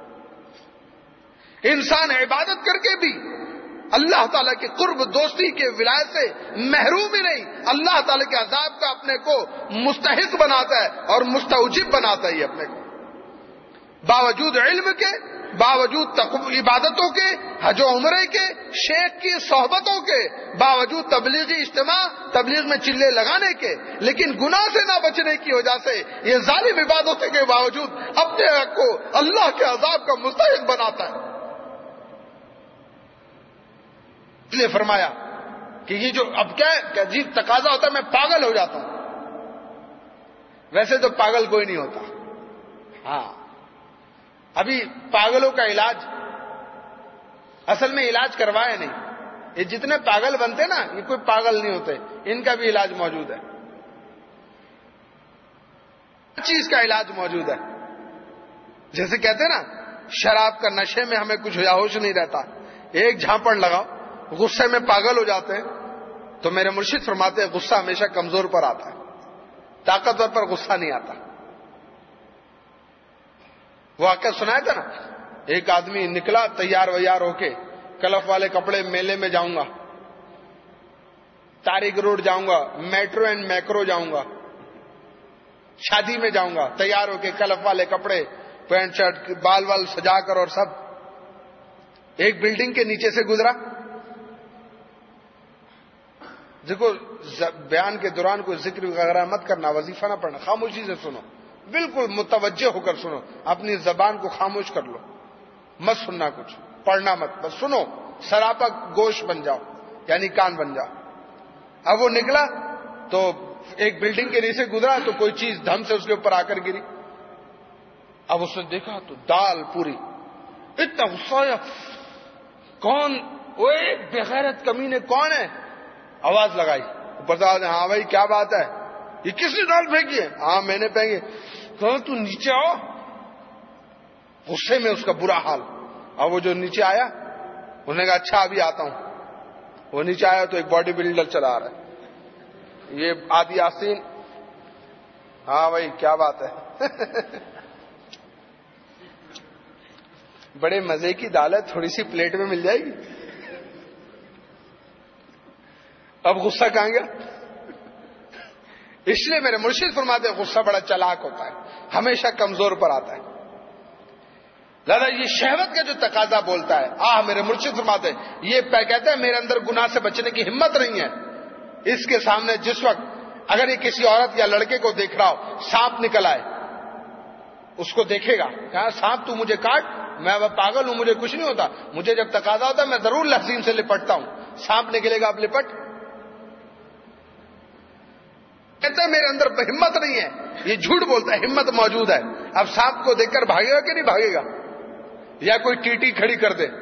انسان عبادت کر کے بھی اللہ تعالیٰ کے قرب دوستی کے ولایت سے محروم ہی نہیں, اللہ تعالیٰ کے عذاب کا اپنے کو مستحق بناتا ہے اور مستوجب بناتا ہے اپنے کو. باوجود علم کے, باوجود عبادتوں کے, حج و عمرے کے, شیخ کی صحبتوں کے, باوجود تبلیغی اجتماع, تبلیغ میں چلے لگانے کے, لیکن گناہ سے نہ بچنے کی وجہ سے یہ ظالم عبادتوں کے باوجود اپنے آپ کو اللہ کے عذاب کا مستحق بناتا ہے. اس لیے فرمایا کہ یہ جو اب کیا ہے, عجیب تقاضا ہوتا ہے, میں پاگل ہو جاتا ہوں. ویسے تو پاگل کوئی نہیں ہوتا. ہاں ابھی پاگلوں کا علاج اصل میں علاج کروایا نہیں. یہ جتنے پاگل بنتے نا یہ کوئی پاگل نہیں ہوتے, ان کا بھی علاج موجود ہے. ہر چیز کا علاج موجود ہے. جیسے کہتے ہیں نا شراب کا نشے میں ہمیں کچھ ہوش نہیں رہتا, ایک جھانپڑ لگاؤ غصے میں پاگل ہو جاتے ہیں. تو میرے مرشد فرماتے ہیں غصہ ہمیشہ کمزور پر آتا ہے, طاقتور پر غصہ نہیں آتا. وہ واقعہ سنایا تھا نا, ایک آدمی نکلا تیار ویار ہو کے, کلف والے کپڑے, میلے میں جاؤں گا, تاریخ روڈ جاؤں گا, میٹرو اینڈ میکرو جاؤں گا, شادی میں جاؤں گا, تیار ہو کے کلف والے کپڑے, پینٹ شرٹ, بال وال سجا کر اور سب. ایک بلڈنگ کے نیچے سے گزرا. دیکھو بیان کے دوران کوئی ذکر وغیرہ مت کرنا, وظیفہ نہ پڑھنا, خاموشی سے سنو, بالکل متوجہ ہو کر سنو, اپنی زبان کو خاموش کر لو, مت سننا کچھ, پڑھنا مت, بس سنو, سراپا گوش بن جاؤ, یعنی کان بن جاؤ. اب وہ نکلا تو ایک بلڈنگ کے نیچے گزرا تو کوئی چیز دھم سے اس کے اوپر آ کر گری. اب اس نے دیکھا تو دال پوری، اتنا غصہ آیا، کون وہ بغیرت کمینے کون ہے؟ آواز لگائی اوپر سے، ہاں بھائی کیا بات ہے، یہ کس نے دال پھینکی ہے؟ ہاں میں نے پھینکی۔ کہا تو نیچے آؤ، غصے میں اس کا برا حال۔ اب وہ جو نیچے آیا انہوں نے کہا اچھا ابھی آتا ہوں۔ وہ نیچے آیا تو ایک باڈی بلڈر چلا رہا ہے، یہ آدھی آستین، ہاں بھائی کیا بات ہے بڑے مزے کی دال ہے، تھوڑی سی پلیٹ میں مل جائے گی۔ اب غصہ کہاں گیا؟ اس لیے میرے مرشد فرماتے ہیں غصہ بڑا چلاک ہوتا ہے، ہمیشہ کمزور پر آتا ہے۔ لہذا یہ شہوت کا جو تقاضا بولتا ہے، آہ میرے مرشد فرماتے ہیں یہ کہتا ہے میرے اندر گناہ سے بچنے کی ہمت نہیں ہے۔ اس کے سامنے جس وقت اگر یہ کسی عورت یا لڑکے کو دیکھ رہا ہو، سانپ نکل آئے، اس کو دیکھے گا کہا سانپ تو مجھے کاٹ، میں اب پاگل ہوں، مجھے کچھ نہیں ہوتا، مجھے جب تقاضا ہوتا ہے میں ضرور لحظین سے لپٹتا ہوں۔ سانپ نکلے گا اب لپٹ، کہتا ہے میرے اندر ہمت نہیں ہے، یہ جھوٹ بولتا ہے، ہمت موجود ہے۔ اب سانپ کو دیکھ کر بھاگے گا کہ نہیں بھاگے گا؟ یا کوئی ٹیٹی کھڑی کر دے،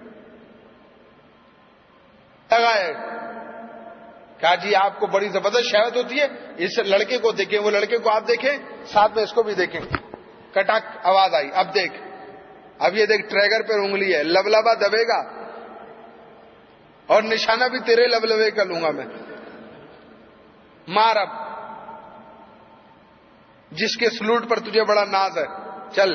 لگائے کہا جی آپ کو بڑی زبردست شہوت ہوتی ہے، اس لڑکے کو دیکھیں، وہ لڑکے کو آپ دیکھیں، ساتھ میں اس کو بھی دیکھیں۔ کٹاک آواز آئی، اب دیکھ، اب یہ دیکھ ٹریگر پہ انگلی ہے، لبلبا دبے گا اور نشانہ بھی تیرے لبلبے کا لوں گا میں، مار اب، جس کے سلوٹ پر تجھے بڑا ناز ہے، چل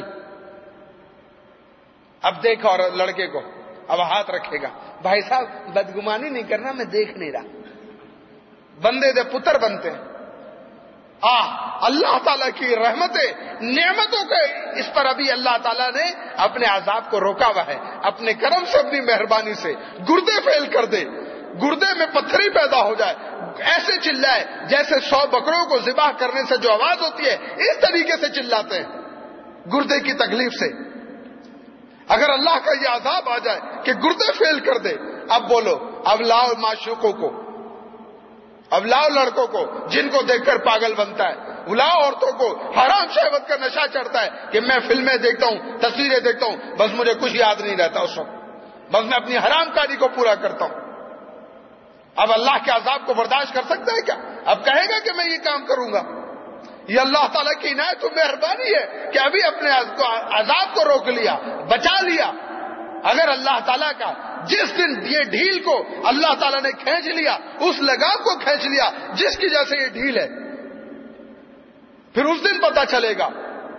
اب دیکھ۔ اور لڑکے کو اب ہاتھ رکھے گا، بھائی صاحب بدگمانی نہیں کرنا، میں دیکھ نہیں رہا، بندے دے پتر بنتے ہیں۔ آہ اللہ تعالیٰ کی رحمتیں، نعمتوں کے اس پر ابھی اللہ تعالیٰ نے اپنے عذاب کو روکا ہوا ہے، اپنے کرم سے، اپنی مہربانی سے۔ گردے فیل کر دے، گردے میں پتھری پیدا ہو جائے، ایسے چلائے جیسے سو بکروں کو ذبح کرنے سے جو آواز ہوتی ہے، اس طریقے سے چلاتے ہیں گردے کی تکلیف سے۔ اگر اللہ کا یہ عذاب آ جائے کہ گردے فیل کر دے، اب بولو، اب لاؤ معشوقوں کو، اب لاؤ لڑکوں کو جن کو دیکھ کر پاگل بنتا ہے، لاؤ عورتوں کو حرام شہوت کا نشہ چڑھتا ہے کہ میں فلمیں دیکھتا ہوں، تصویریں دیکھتا ہوں، بس مجھے کچھ یاد نہیں رہتا اس وقت، بس میں اپنی حرام کاری کو پورا کرتا ہوں۔ اب اللہ کے عذاب کو برداشت کر سکتا ہے کیا؟ اب کہے گا کہ میں یہ کام کروں گا؟ یہ اللہ تعالیٰ کی عنایت و مہربانی ہے کہ ابھی اپنے عذاب کو روک لیا، بچا لیا۔ اگر اللہ تعالیٰ کا جس دن یہ ڈھیل کو اللہ تعالیٰ نے کھینچ لیا، اس لگام کو کھینچ لیا جس کی وجہ سے یہ ڈھیل ہے، پھر اس دن پتا چلے گا،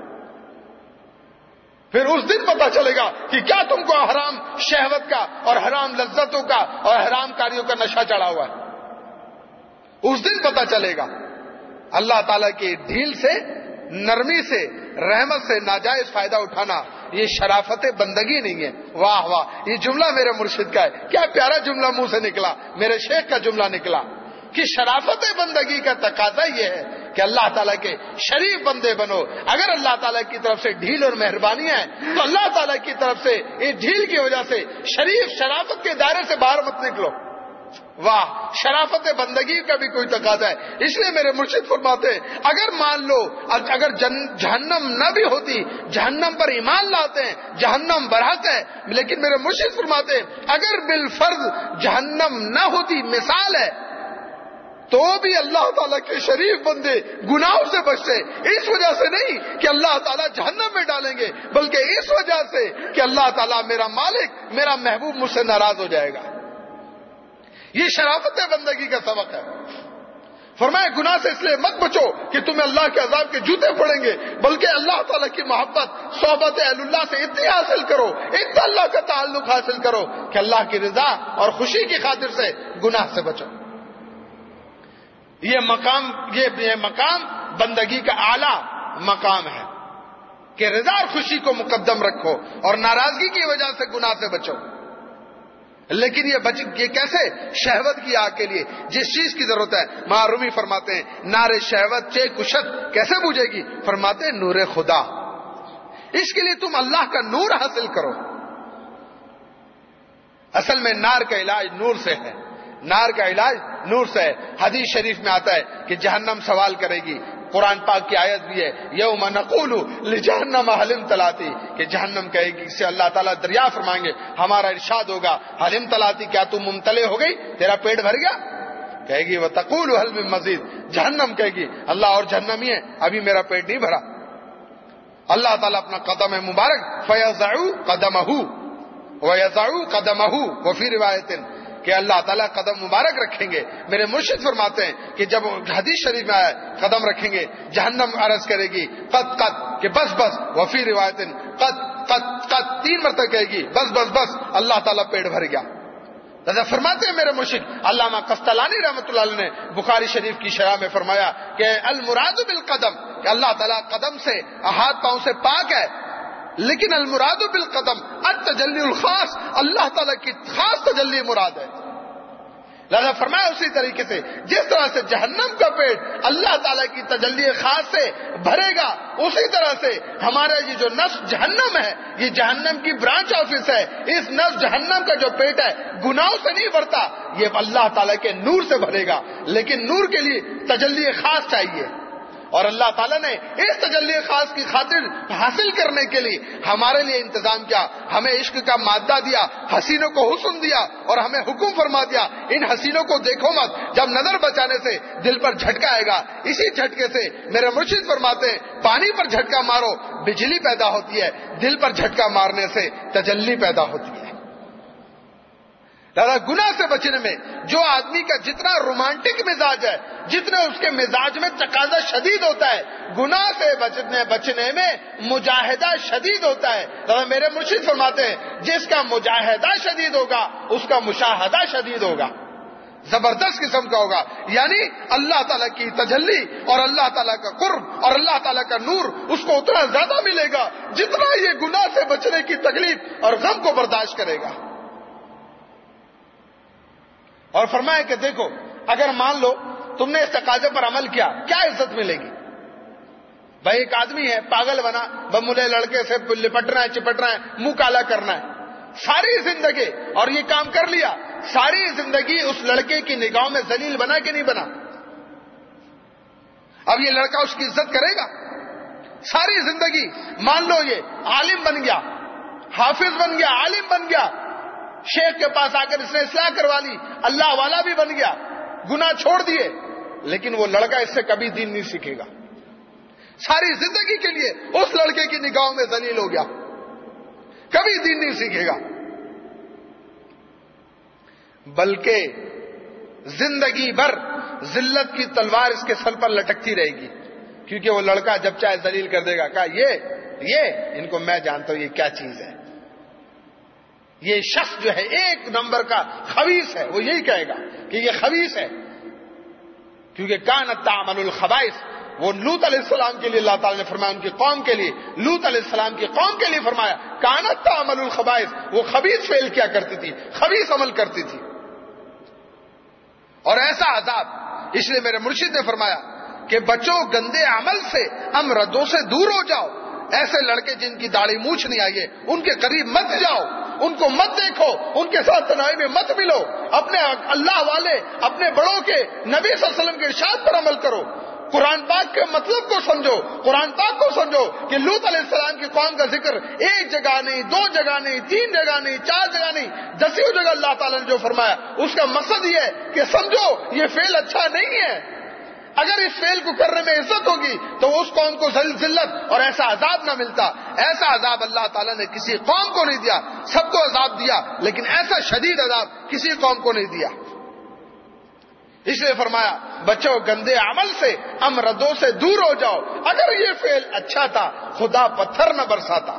پھر اس دن پتا چلے گا کہ کیا تم کو حرام شہوت کا اور حرام لذتوں کا اور حرام کاریوں کا نشہ چڑھا ہوا ہے، اس دن پتا چلے گا۔ اللہ تعالیٰ کی ڈھیل سے، نرمی سے، رحمت سے ناجائز فائدہ اٹھانا یہ شرافت بندگی نہیں ہے۔ واہ واہ، یہ جملہ میرے مرشد کا ہے، کیا پیارا جملہ منہ سے نکلا، میرے شیخ کا جملہ نکلا کہ شرافت بندگی کا تقاضا یہ ہے کہ اللہ تعالیٰ کے شریف بندے بنو۔ اگر اللہ تعالیٰ کی طرف سے ڈھیل اور مہربانی ہے تو اللہ تعالیٰ کی طرف سے اس ڈھیل کی وجہ سے شریف شرافت کے دائرے سے باہر مت نکلو۔ واہ، شرافت بندگی کا بھی کوئی تقاضا ہے۔ اس لیے میرے مرشد فرماتے ہیں اگر مان لو اگر جہنم نہ بھی ہوتی، جہنم پر ایمان لاتے ہیں، جہنم برحق ہے، لیکن میرے مرشد فرماتے ہیں اگر بالفرض جہنم نہ ہوتی، مثال ہے، تو بھی اللہ تعالیٰ کے شریف بندے گناہوں سے بچتے، اس وجہ سے نہیں کہ اللہ تعالیٰ جہنم میں ڈالیں گے، بلکہ اس وجہ سے کہ اللہ تعالیٰ میرا مالک، میرا محبوب مجھ سے ناراض ہو جائے گا۔ یہ شرافت بندگی کا سبق ہے۔ فرمایا گناہ سے اس لیے مت بچو کہ تمہیں اللہ کے عذاب کے جوتے پڑیں گے، بلکہ اللہ تعالیٰ کی محبت، صحبت اہل اللہ سے اتنی حاصل کرو، اتنا اللہ کا تعلق حاصل کرو کہ اللہ کی رضا اور خوشی کی خاطر سے گناہ سے بچو۔ یہ مقام یہ مقام بندگی کا اعلیٰ مقام ہے کہ رضا اور خوشی کو مقدم رکھو اور ناراضگی کی وجہ سے گناہ سے بچو۔ لیکن یہ بچ یہ کیسے؟ شہوت کی آگ کے لیے جس چیز کی ضرورت ہے، معرومی فرماتے ہیں نار شہوت چے کشت کیسے بوجھے گی؟ فرماتے ہیں نور خدا۔ اس کے لیے تم اللہ کا نور حاصل کرو۔ اصل میں نار کا علاج نور سے ہے، نار کا علاج نور سے ہے۔ حدیث شریف میں آتا ہے کہ جہنم سوال کرے گی قرآن پاک کی آیت بھی ہے یوم نقول لجہنم هل امتلاتی، کہ جہنم کہے گی، اس سے اللہ تعالیٰ دریا فرمائیں گے، ہمارا ارشاد ہوگا هل امتلاتی، کیا تم ممتلئ ہو گئی، تیرا پیٹ بھر گیا؟ کہے گی وتقول هل من مزید، جہنم کہے گی اللہ اور جہنم ہی ہے، ابھی میرا پیٹ نہیں بھرا۔ اللہ تعالیٰ اپنا قدم مبارک فیضع قدمہ ویضع قدمہ وفی روایت، کہ اللہ تعالیٰ قدم مبارک رکھیں گے۔ میرے مرشد فرماتے ہیں کہ جب حدیث شریف میں آیا قدم رکھیں گے، جہنم عرض کرے گی قد قد، کہ بس بس، وفی روایت قد قد قد، تین مرتبہ کہے گی بس بس بس، اللہ تعالیٰ پیٹ بھر گیا۔ لذا فرماتے ہیں میرے مرشد علامہ قسطلانی رحمۃ اللہ علیہ نے بخاری شریف کی شرح میں فرمایا کہ المراد بالقدم، کہ اللہ تعالیٰ قدم سے، ہاتھ پاؤں سے پاک ہے، لیکن المراد بالقدم التجلی الخاص، اللہ تعالیٰ کی خاص تجلی مراد ہے۔ لہذا فرمایا اسی طریقے سے جس طرح سے جہنم کا پیٹ اللہ تعالیٰ کی تجلی خاص سے بھرے گا، اسی طرح سے ہمارا یہ جو نفس جہنم ہے، یہ جہنم کی برانچ آفس ہے، اس نفس جہنم کا جو پیٹ ہے گناہوں سے نہیں بھرتا، یہ اللہ تعالیٰ کے نور سے بھرے گا، لیکن نور کے لیے تجلی خاص چاہیے، اور اللہ تعالیٰ نے اس تجلی خاص کی خاطر حاصل کرنے کے لیے ہمارے لیے انتظام کیا، ہمیں عشق کا مادہ دیا، حسینوں کو حسن دیا، اور ہمیں حکم فرما دیا ان حسینوں کو دیکھو مت، جب نظر بچانے سے دل پر جھٹکا آئے گا، اسی جھٹکے سے میرے مرشد فرماتے ہیں پانی پر جھٹکا مارو بجلی پیدا ہوتی ہے، دل پر جھٹکا مارنے سے تجلی پیدا ہوتی ہے۔ لہذا گناہ سے بچنے میں جو آدمی کا جتنا رومانٹک مزاج ہے، جتنے اس کے مزاج میں تقاضا شدید ہوتا ہے، گناہ سے بچنے بچنے میں مجاہدہ شدید ہوتا ہے۔ لہذا میرے مرشد فرماتے ہیں جس کا مجاہدہ شدید ہوگا اس کا مشاہدہ شدید ہوگا، زبردست قسم کا ہوگا، یعنی اللہ تعالیٰ کی تجلی اور اللہ تعالیٰ کا قرب اور اللہ تعالیٰ کا نور اس کو اتنا زیادہ ملے گا جتنا یہ گناہ سے بچنے کی تکلیف اور غم کو برداشت کرے گا۔ اور فرمایا کہ دیکھو اگر مان لو تم نے اس تقاضے پر عمل کیا، کیا عزت ملے گی؟ بھائی ایک آدمی ہے پاگل بنا، بمولے لڑکے سے لپٹنا ہے، چپٹنا ہے، منہ کالا کرنا ہے ساری زندگی، اور یہ کام کر لیا، ساری زندگی اس لڑکے کی نگاہوں میں ذلیل بنا کہ نہیں بنا؟ اب یہ لڑکا اس کی عزت کرے گا؟ ساری زندگی مان لو یہ عالم بن گیا، حافظ بن گیا، عالم بن گیا، شیخ کے پاس آ کر اس نے اصلاح کروا لی، اللہ والا بھی بن گیا، گناہ چھوڑ دیے، لیکن وہ لڑکا اس سے کبھی دین نہیں سیکھے گا، ساری زندگی کے لیے اس لڑکے کی نگاہوں میں ذلیل ہو گیا، کبھی دین نہیں سیکھے گا، بلکہ زندگی بھر ذلت کی تلوار اس کے سر پر لٹکتی رہے گی، کیونکہ وہ لڑکا جب چاہے ذلیل کر دے گا، کہا یہ یہ ان کو میں جانتا ہوں یہ کیا چیز ہے، یہ شخص جو ہے ایک نمبر کا خبیث ہے، وہ یہی کہے گا کہ یہ خبیث ہے، کیونکہ کانت تعمل الخبائث، وہ لوط علیہ السلام کے لیے اللہ تعالیٰ نے فرمایا، ان کی قوم کے لیے، لوط علیہ السلام کی قوم کے لیے فرمایا کانت تعمل الخبائث، وہ خبیث فعل کیا کرتی تھی، خبیث عمل کرتی تھی، اور ایسا عذاب، اس لیے میرے مرشد نے فرمایا کہ بچو گندے عمل سے، ہم ردوں سے دور ہو جاؤ، ایسے لڑکے جن کی داڑھی مونچھ نہیں آئی ہے ان کے قریب مت جاؤ، ان کو مت دیکھو، ان کے ساتھ تنہائی میں مت ملو، اپنے اللہ والے اپنے بڑوں کے نبی صلی اللہ علیہ وسلم کے ارشاد پر عمل کرو، قرآن پاک کے مطلب کو سمجھو، قرآن پاک کو سمجھو کہ لوط علیہ السلام کی قوم کا ذکر ایک جگہ نہیں، دو جگہ نہیں، تین جگہ نہیں، چار جگہ نہیں، دسیوں جگہ اللہ تعالیٰ نے جو فرمایا اس کا مقصد یہ ہے کہ سمجھو یہ فعل اچھا نہیں ہے، اگر اس فعل کو کرنے میں عزت ہوگی تو اس قوم کو ذلت اور ایسا عذاب نہ ملتا، ایسا عذاب اللہ تعالیٰ نے کسی قوم کو نہیں دیا، سب کو عذاب دیا لیکن ایسا شدید عذاب کسی قوم کو نہیں دیا، اس لیے فرمایا بچوں گندے عمل سے، امردوں سے دور ہو جاؤ، اگر یہ فعل اچھا تھا خدا پتھر نہ برساتا،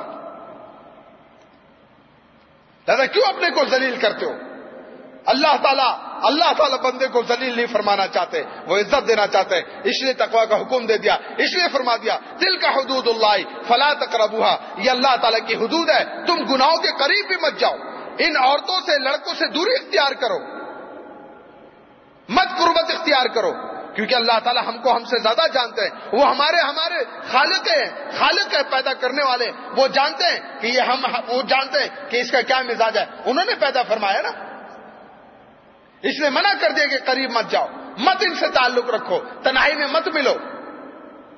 لہذا کیوں اپنے کو ذلیل کرتے ہو؟ اللہ تعالیٰ اللہ تعالیٰ بندے کو ذلیل نہیں فرمانا چاہتے، وہ عزت دینا چاہتے، اس لیے تقویٰ کا حکم دے دیا، اس لیے فرما دیا دل کا حدود اللہ فلا تقربوها، یہ اللہ تعالیٰ کی حدود ہے، تم گناہوں کے قریب بھی مت جاؤ، ان عورتوں سے لڑکوں سے دوری اختیار کرو، مت قربت اختیار کرو، کیونکہ اللہ تعالیٰ ہم کو ہم سے زیادہ جانتے ہیں، وہ ہمارے ہمارے خالق ہیں، خالق ہے پیدا کرنے والے، وہ جانتے ہیں کہ یہ ہم وہ جانتے ہیں کہ اس کا کیا مزاج ہے، انہوں نے پیدا فرمایا نا، اس نے منع کر دیا کہ قریب مت جاؤ، مت ان سے تعلق رکھو، تنہائی میں مت ملو،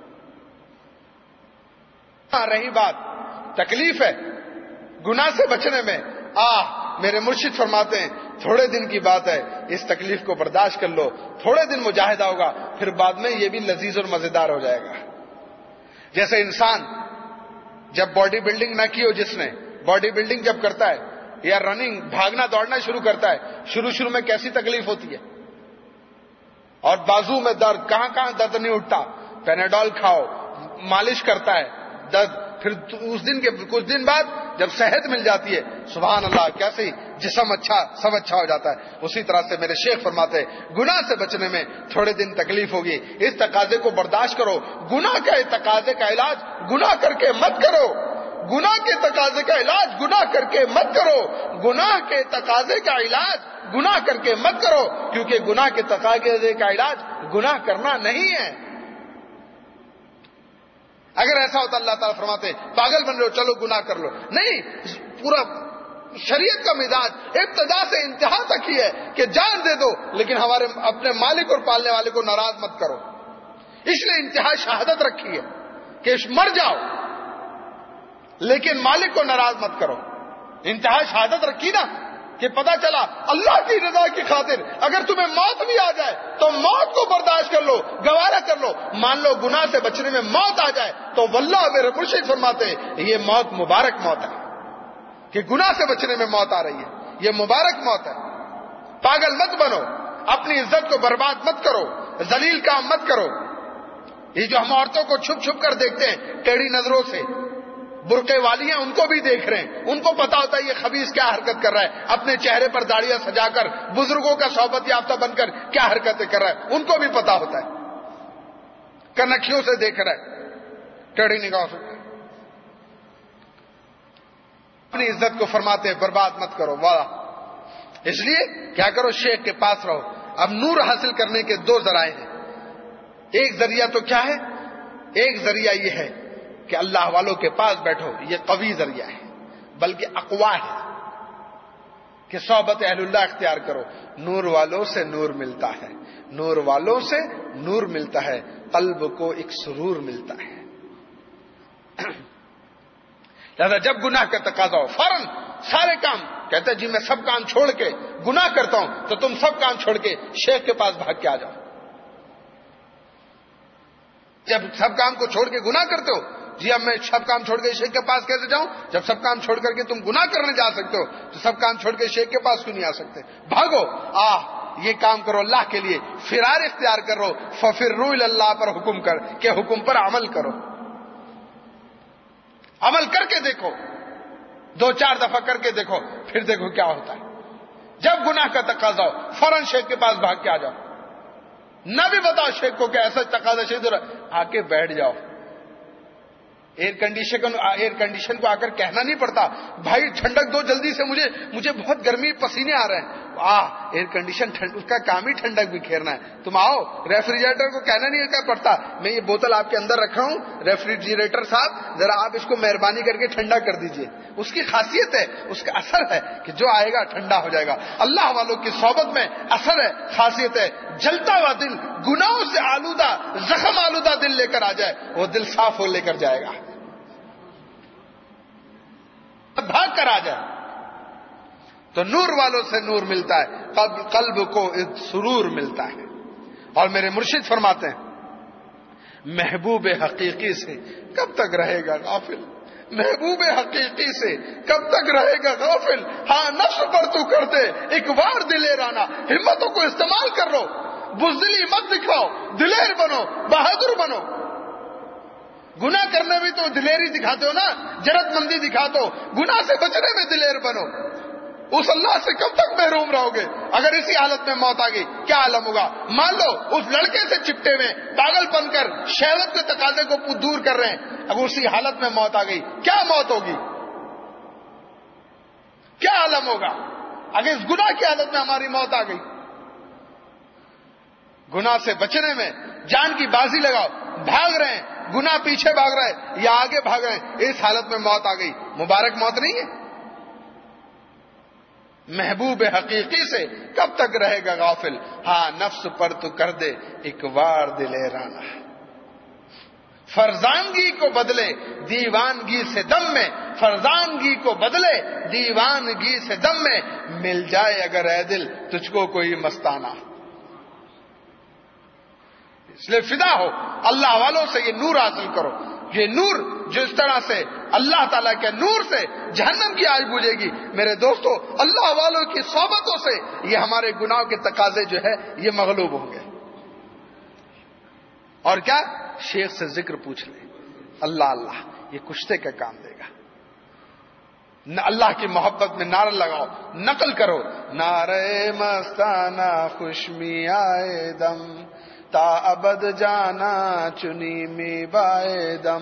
ہاں رہی بات تکلیف ہے گناہ سے بچنے میں، آہ میرے مرشد فرماتے ہیں تھوڑے دن کی بات ہے، اس تکلیف کو برداشت کر لو، تھوڑے دن مجاہدہ ہوگا، پھر بعد میں یہ بھی لذیذ اور مزیدار ہو جائے گا۔ جیسے انسان جب باڈی بلڈنگ نہ کی ہو، جس نے باڈی بلڈنگ جب کرتا ہے یا رننگ بھاگنا دوڑنا شروع کرتا ہے، شروع شروع میں کیسی تکلیف ہوتی ہے، اور بازو میں درد، کہاں کہاں درد نہیں اٹھتا، پیناڈول کھاؤ، مالش کرتا ہے درد، پھر اس دن کے کچھ دن بعد جب صحت مل جاتی ہے، سبحان اللہ کیسے جسم اچھا سب اچھا ہو جاتا ہے۔ اسی طرح سے میرے شیخ فرماتے ہیں گناہ سے بچنے میں تھوڑے دن تکلیف ہوگی، اس تقاضے کو برداشت کرو۔ گناہ کے تقاضے کا علاج گناہ کر کے مت کرو، گناہ کے تقاضے کا علاج گناہ کر کے مت کرو، گناہ کے تقاضے کا علاج گناہ کر کے مت کرو، کیونکہ گناہ کے تقاضے کا علاج گناہ کرنا نہیں ہے۔ اگر ایسا ہوتا اللہ تعالیٰ فرماتے پاگل بن رہے ہو چلو گناہ کر لو، نہیں، پورا شریعت کا مزاج ابتدا سے انتہا تک ہی ہے کہ جان دے دو لیکن ہمارے اپنے مالک اور پالنے والے کو ناراض مت کرو، اس لیے انتہا شہادت رکھی ہے کہ مر جاؤ لیکن مالک کو ناراض مت کرو۔ انتہا شہادت رکھی نا کہ پتا چلا اللہ کی رضا کی خاطر اگر تمہیں موت بھی آ جائے تو موت کو برداشت کر لو، گوارا کر لو۔ مان لو گناہ سے بچنے میں موت آ جائے تو واللہ میرے مرشد فرماتے ہیں یہ موت مبارک موت ہے، کہ گناہ سے بچنے میں موت آ رہی ہے، یہ مبارک موت ہے۔ پاگل مت بنو، اپنی عزت کو برباد مت کرو، ذلیل کام مت کرو۔ یہ جو ہم عورتوں کو چھپ چھپ کر دیکھتے ہیں ٹیڑھی نظروں سے، برقعے والی ہیں ان کو بھی دیکھ رہے ہیں، ان کو پتا ہوتا ہے یہ خبیث کیا حرکت کر رہا ہے، اپنے چہرے پر داڑیاں سجا کر بزرگوں کا صحبت یافتہ بن کر کیا حرکتیں کر رہا ہے، ان کو بھی پتا ہوتا ہے، کنکھیوں سے دیکھ رہا ہے، ٹیڑھی نگاہ سے۔ اپنی عزت کو فرماتے ہیں برباد مت کرو، واہ، اس لیے کیا کرو شیخ کے پاس رہو۔ اب نور حاصل کرنے کے دو ذرائع ہیں، ایک ذریعہ تو کیا ہے، ایک ذریعہ یہ ہے کہ اللہ والوں کے پاس بیٹھو، یہ قوی ذریعہ ہے، بلکہ اقوا ہے کہ صحبت اہل اللہ اختیار کرو۔ نور والوں سے نور ملتا ہے، نور والوں سے نور ملتا ہے، قلب کو ایک سرور ملتا ہے۔ لہذا جب گناہ کا تقاضا ہو فوراً سارے کام، کہتے جی میں سب کام چھوڑ کے گناہ کرتا ہوں، تو تم سب کام چھوڑ کے شیخ کے پاس بھاگ کے آ جاؤ۔ جب سب کام کو چھوڑ کے گناہ کرتے ہو، جی اب میں سب کام چھوڑ کے شیخ کے پاس کیسے جاؤں؟ جب سب کام چھوڑ کر کے تم گناہ کرنے جا سکتے ہو تو سب کام چھوڑ کے شیخ کے پاس کیوں نہیں آ سکتے؟ بھاگو، آہ یہ کام کرو اللہ کے لیے، فرار اختیار کرو، ففروا الی اللہ پر حکم کر کہ حکم پر عمل کرو، عمل کر کے دیکھو، دو چار دفعہ کر کے دیکھو، پھر دیکھو کیا ہوتا ہے۔ جب گناہ کا تقاضا ہو فوراً شیخ کے پاس بھاگ کے آ جاؤ، نہ بھی بتاؤ شیخ کو کہ ایسا تقاضا شیخ آ کے بیٹھ جاؤ۔ ایئر کنڈیشن ایئر کنڈیشن کو آ کر کہنا نہیں پڑتا بھائی ٹھنڈک دو جلدی سے، مجھے مجھے بہت گرمی پسینے آ رہے ہیں، آہ ایئر کنڈیشن اس کا کام ہی ٹھنڈک بھی کھیرنا ہے، تم آؤ۔ ریفریجریٹر کو کہنا نہیں کیا پڑتا میں یہ بوتل آپ کے اندر رکھا ہوں، ریفریجریٹر صاحب ذرا آپ اس کو مہربانی کر کے ٹھنڈا کر دیجئے۔ اس کی خاصیت ہے، اس کا اثر ہے کہ جو آئے گا ٹھنڈا ہو جائے گا۔ اللہ والوں کی صحبت میں اثر ہے، خاصیت ہے، جلتا ہوا دل، گناہوں سے آلودہ زخم آلودہ دل لے کر آ جائے، وہ دل صاف ہو لے کر جائے گا، بھاگ کر آ جائے۔ تو نور والوں سے نور ملتا ہے، قلب کو سرور ملتا ہے۔ اور میرے مرشد فرماتے ہیں محبوب حقیقی سے کب تک رہے گا غافل، محبوب حقیقی سے کب تک رہے گا غافل، ہاں نفس پر تو کرتے ایک بار دلیر آنا، ہمتوں کو استعمال کر لو، بزدلی مت دکھاؤ، دلیر بنو، بہادر بنو۔ گناہ کرنے بھی تو دلیری دکھاتے ہو نا، جرات مندی دکھاتے ہو، گناہ سے بچنے میں دلیر بنو۔ اس اللہ سے کب تک محروم رہو گے؟ اگر اسی حالت میں موت آ گئی کیا عالم ہوگا؟ مان لو اس لڑکے سے چپٹے میں پاگل بن کر شہوت کے تقاضے کو دور کر رہے ہیں، اگر اسی حالت میں موت آ گئی کیا موت ہوگی؟ کیا عالم ہوگا اگر اس گناہ کی حالت میں ہماری موت آ گئی؟ گناہ سے بچنے میں جان کی بازی لگاؤ، بھاگ رہے ہیں، گناہ پیچھے بھاگ رہا ہے یا آگے بھاگ رہے ہیں، اس حالت میں موت آ گئی، مبارک موت نہیں ہے؟ محبوب حقیقی سے کب تک رہے گا غافل، ہاں نفس پر تو کر دے ایک بار دلیرانا۔ فرزانگی کو بدلے دیوانگی سے دم میں، فرزانگی کو بدلے دیوانگی سے دم میں، مل جائے اگر اے دل تجھ کو کوئی مستانہ. اس لیے فدا ہو اللہ والوں سے، یہ نور حاصل کرو. یہ نور جو اس طرح سے اللہ تعالیٰ کے نور سے جہنم کی آگ بجھے گی، میرے دوستو اللہ والوں کی صحبتوں سے یہ ہمارے گناہوں کے تقاضے جو ہے یہ مغلوب ہوں گے. اور کیا؟ شیخ سے ذکر پوچھ لیں، اللہ اللہ، یہ کشتے کا کام دے گا. اللہ کی محبت میں نعرہ لگاؤ، نقل کرو، نعرے مستانہ خوشمی آئے دم، تا ابد جانا چنی می بائے دم.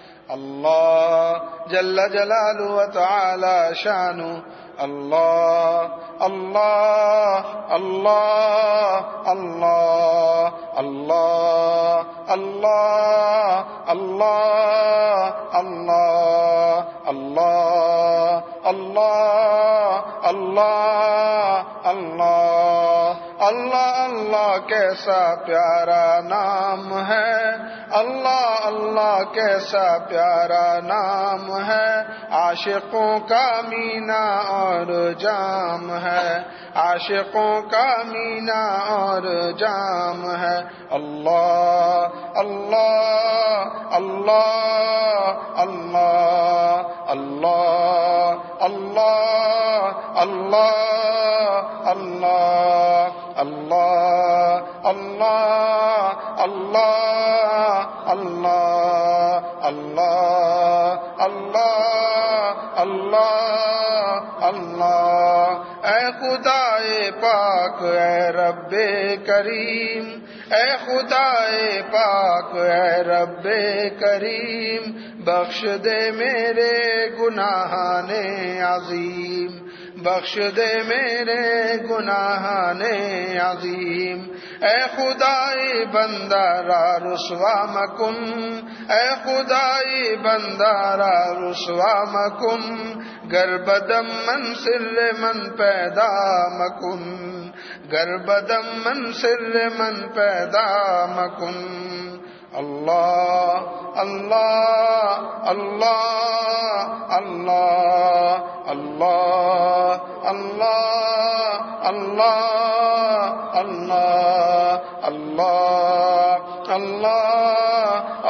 اللہ جل جلالہ و تعالی شانو، اللہ اللہ اللہ اللہ اللہ اللہ اللہ اللہ اللہ اللہ اللہ اللہ اللہ اللہ کیسا پیارا نام ہے، اللہ اللہ کیسا پیارا نام ہے، عاشقوں کا مینا اور جام ہے، عاشقوں کا مینا اور جام ہے. اللہ اللہ اللہ اللہ اللہ اللہ اللہ اللہ اللہ اللہ اللہ اللہ اللہ اللہ اللہ اللہ. اے خدائے پاک اے رب کریم، اے خدائے پاک اے رب کریم، بخش دے میرے گناہان عظیم، بخش دے میرے گناہان عظیم. اے خدائی بندہ را رسوا مکن، اے خدائی بندہ را رسوا مکن، گر بدم من سر من پیدا مکن، گر بدم من سر من پیدا مکن. اللہ اللہ اللہ اللہ اللہ اللہ اللہ اللہ اللہ اللہ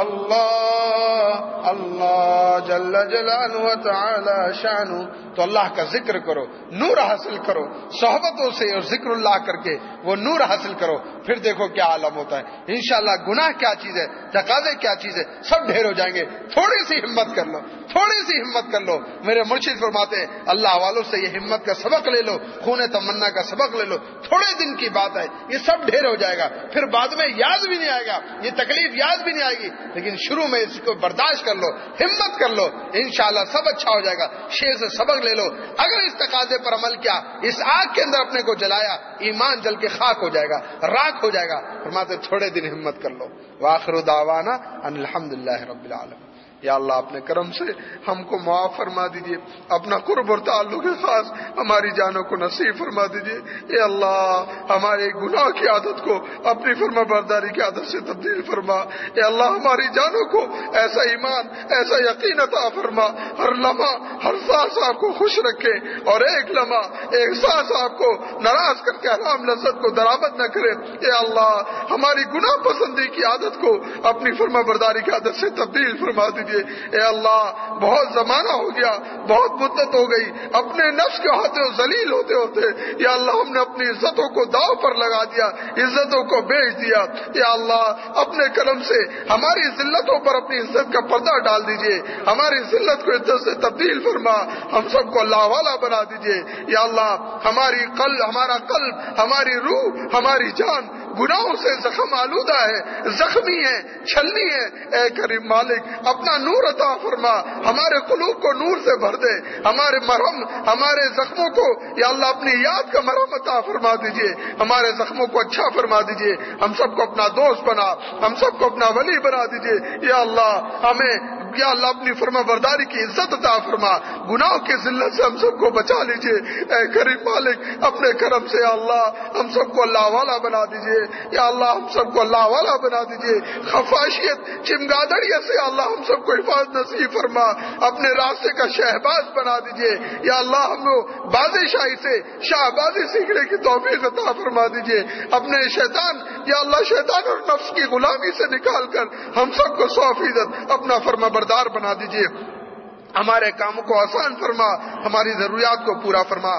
اللہ اللہ جل جلالہ و تعالی شانہ. تو اللہ کا ذکر کرو، نور حاصل کرو، صحبتوں سے اور ذکر اللہ کر کے وہ نور حاصل کرو، پھر دیکھو کیا عالم ہوتا ہے. انشاءاللہ گناہ کیا چیز ہے، تقاضے کیا چیز ہے، سب ڈھیر ہو جائیں گے. تھوڑی سی ہمت کر لو، تھوڑی سی ہمت کر لو. میرے مرشد فرماتے ہیں اللہ والوں سے یہ ہمت کا سبق لے لو، خون تمنا کا سبق لے لو. تھوڑے دن کی بات ہے، یہ سب ڈھیر ہو جائے گا، پھر بعد میں یاد بھی نہیں آئے گا، یہ تکلیف یاد بھی نہیں آئے گی. لیکن شروع میں اس کو برداشت کر لو، ہمت کر لو، انشاءاللہ سب اچھا ہو جائے گا. شیخ سے سبق لے لو. اگر اس تقاضے پر عمل کیا، اس آگ کے اندر اپنے کو جلایا، ایمان جل کے خاک ہو جائے گا، راکھ ہو جائے گا. فرماتے تھوڑے دن ہمت کر لو. وآخر دعوانا ان الحمدللہ رب العالمین. یا اللہ اپنے کرم سے ہم کو معاف فرما دیجئے، اپنا قرب اور تعلق خاص ہماری جانوں کو نصیب فرما دیجئے. اے اللہ ہمارے گناہ کی عادت کو اپنی فرما برداری کی عادت سے تبدیل فرما. اے اللہ ہماری جانوں کو ایسا ایمان، ایسا یقین عطا فرما، ہر لمحہ ہر سانس آپ کو خوش رکھے، اور ایک لمحہ ایک سانس آپ کو ناراض کر کے حرام لذت کو درآمد نہ کرے. اے اللہ ہماری گناہ پسندی کی عادت کو اپنی فرما برداری کی عادت سے تبدیل فرما دیجیے. اے اللہ بہت زمانہ ہو گیا، بہت مدت ہو گئی اپنے نفس کے ہوتے و ذلیل ہوتے ہوتے. یا اللہ ہم نے اپنی عزتوں کو داؤ پر لگا دیا، عزتوں کو بیچ دیا. یا اللہ اپنے کرم سے ہماری ذلتوں پر اپنی عزت کا پردہ ڈال دیجیے، ہماری ذلت کو عزت سے تبدیل فرما، ہم سب کو اللہ والا بنا دیجیے. یا اللہ ہماری قلب، ہمارا قلب، ہماری روح، ہماری جان گناہوں سے زخم آلودہ ہے، زخمی ہے، چھلنی ہے. اے کریم مالک اپنا نور عطا فرما، ہمارے قلوب کو نور سے بھر دے، ہمارے مرہم ہمارے زخموں کو یا اللہ اپنی یاد کا مرہم عطا فرما دیجئے، ہمارے زخموں کو اچھا فرما دیجئے، ہم سب کو اپنا دوست بنا، ہم سب کو اپنا ولی بنا دیجئے یا اللہ، ہمیں یا اللہ اپنی فرما برداری کی عزت عطا فرما، گناہوں کی ذلت سے ہم سب کو بچا لیجئے، اے کریم مالک اپنے کرم سے یا اللہ ہم سب کو اللہ والا بنا دیجئے، یا اللہ ہم سب کو اللہ والا بنا دیجئے، خفاشیت چمگادڑیت سے اللہ ہم سب کو حفاظت نصیب فرما، اپنے راستے کا شہباز بنا دیجئے، یا اللہ ہم لوگ بازی شاہی سے شاہبازی سیکھنے کی توفیق عطا فرما دیجئے، اپنے شیطان یا اللہ شیطان اور نفس کی غلامی سے نکال کر ہم سب کو سو فیصد اپنا فرما بردار بنا دیجئے، ہمارے کاموں کو آسان فرما، ہماری ضروریات کو پورا فرما،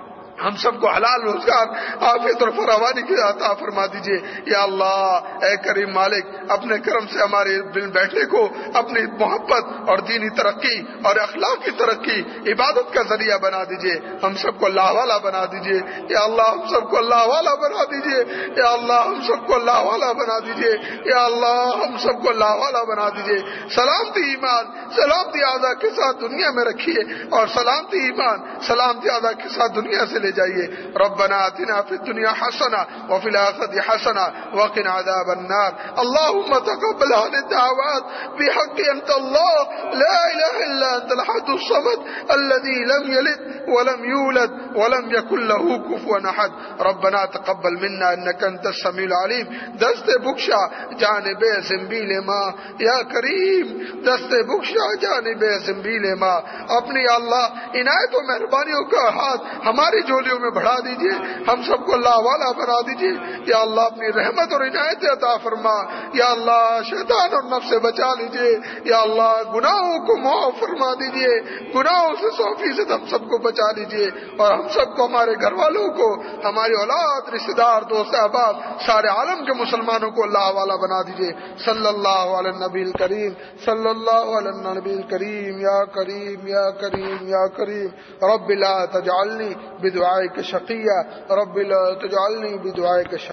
ہم سب کو حلال روزگار عافیت اور فراوانی کی عطا فرما دیجئے یا اللہ، اے کریم مالک اپنے کرم سے ہمارے دل بیٹھنے کو اپنی محبت اور دینی ترقی اور اخلاقی ترقی عبادت کا ذریعہ بنا دیجئے، ہم سب کو اللہ والا بنا دیجئے یا اللہ، ہم سب کو اللہ والا بنا دیجئے یا اللہ، ہم سب کو اللہ والا بنا دیجئے یا اللہ، ہم سب کو اللہ والا بنا دیجئے، سلامتی ایمان سلامتی اعضاء کے ساتھ دنیا میں رکھیے اور سلامتی ایمان سلامتی اعضاء کے ساتھ دنیا سے لے جائیے، ربنا آتنا فی الدنیا حسنہ وفی الآخرۃ حسنہ وقنا عذاب النار، اللهم تقبل هذه الدعوات بحق انت الله لا اله الا انت الاحد الصمد الذي لم يلد ولم يولد ولم يكن له كفوا احد، ربنا تقبل منا انك انت السميع العليم، دست بخشا جانب زنبیل ما یا کریم، دست بخشا جانب زنبیل ما، اپنی اللہ عنایت و مہربانیوں کا ہاتھ ہماری جھولیوں میں بڑھا دیجئے، ہم سب کو اللہ والا بنا دیجئے یا اللہ، اپنی رحمت اور عنایت عطا فرما یا اللہ، شیطان اور نفس سے بچا لیجئے یا اللہ، گناہوں کو معاف فرما دیجئے، گناہوں سے سو فیصد ہم سب کو بچا لیجئے اور ہم سب کو، ہمارے گھر والوں کو، ہماری اولاد رشتہ دار دوست احباب سارے عالم کے مسلمانوں کو اللہ والا بنا دیجئے، صلی اللہ علی النبی الکریم صلی اللہ علی النبی الکریم، یا کریم یا کریم یا کریم، رب لا تجعلنی بدعائک شقیہ، رب لا تجعلنی بدعائک شقیہ۔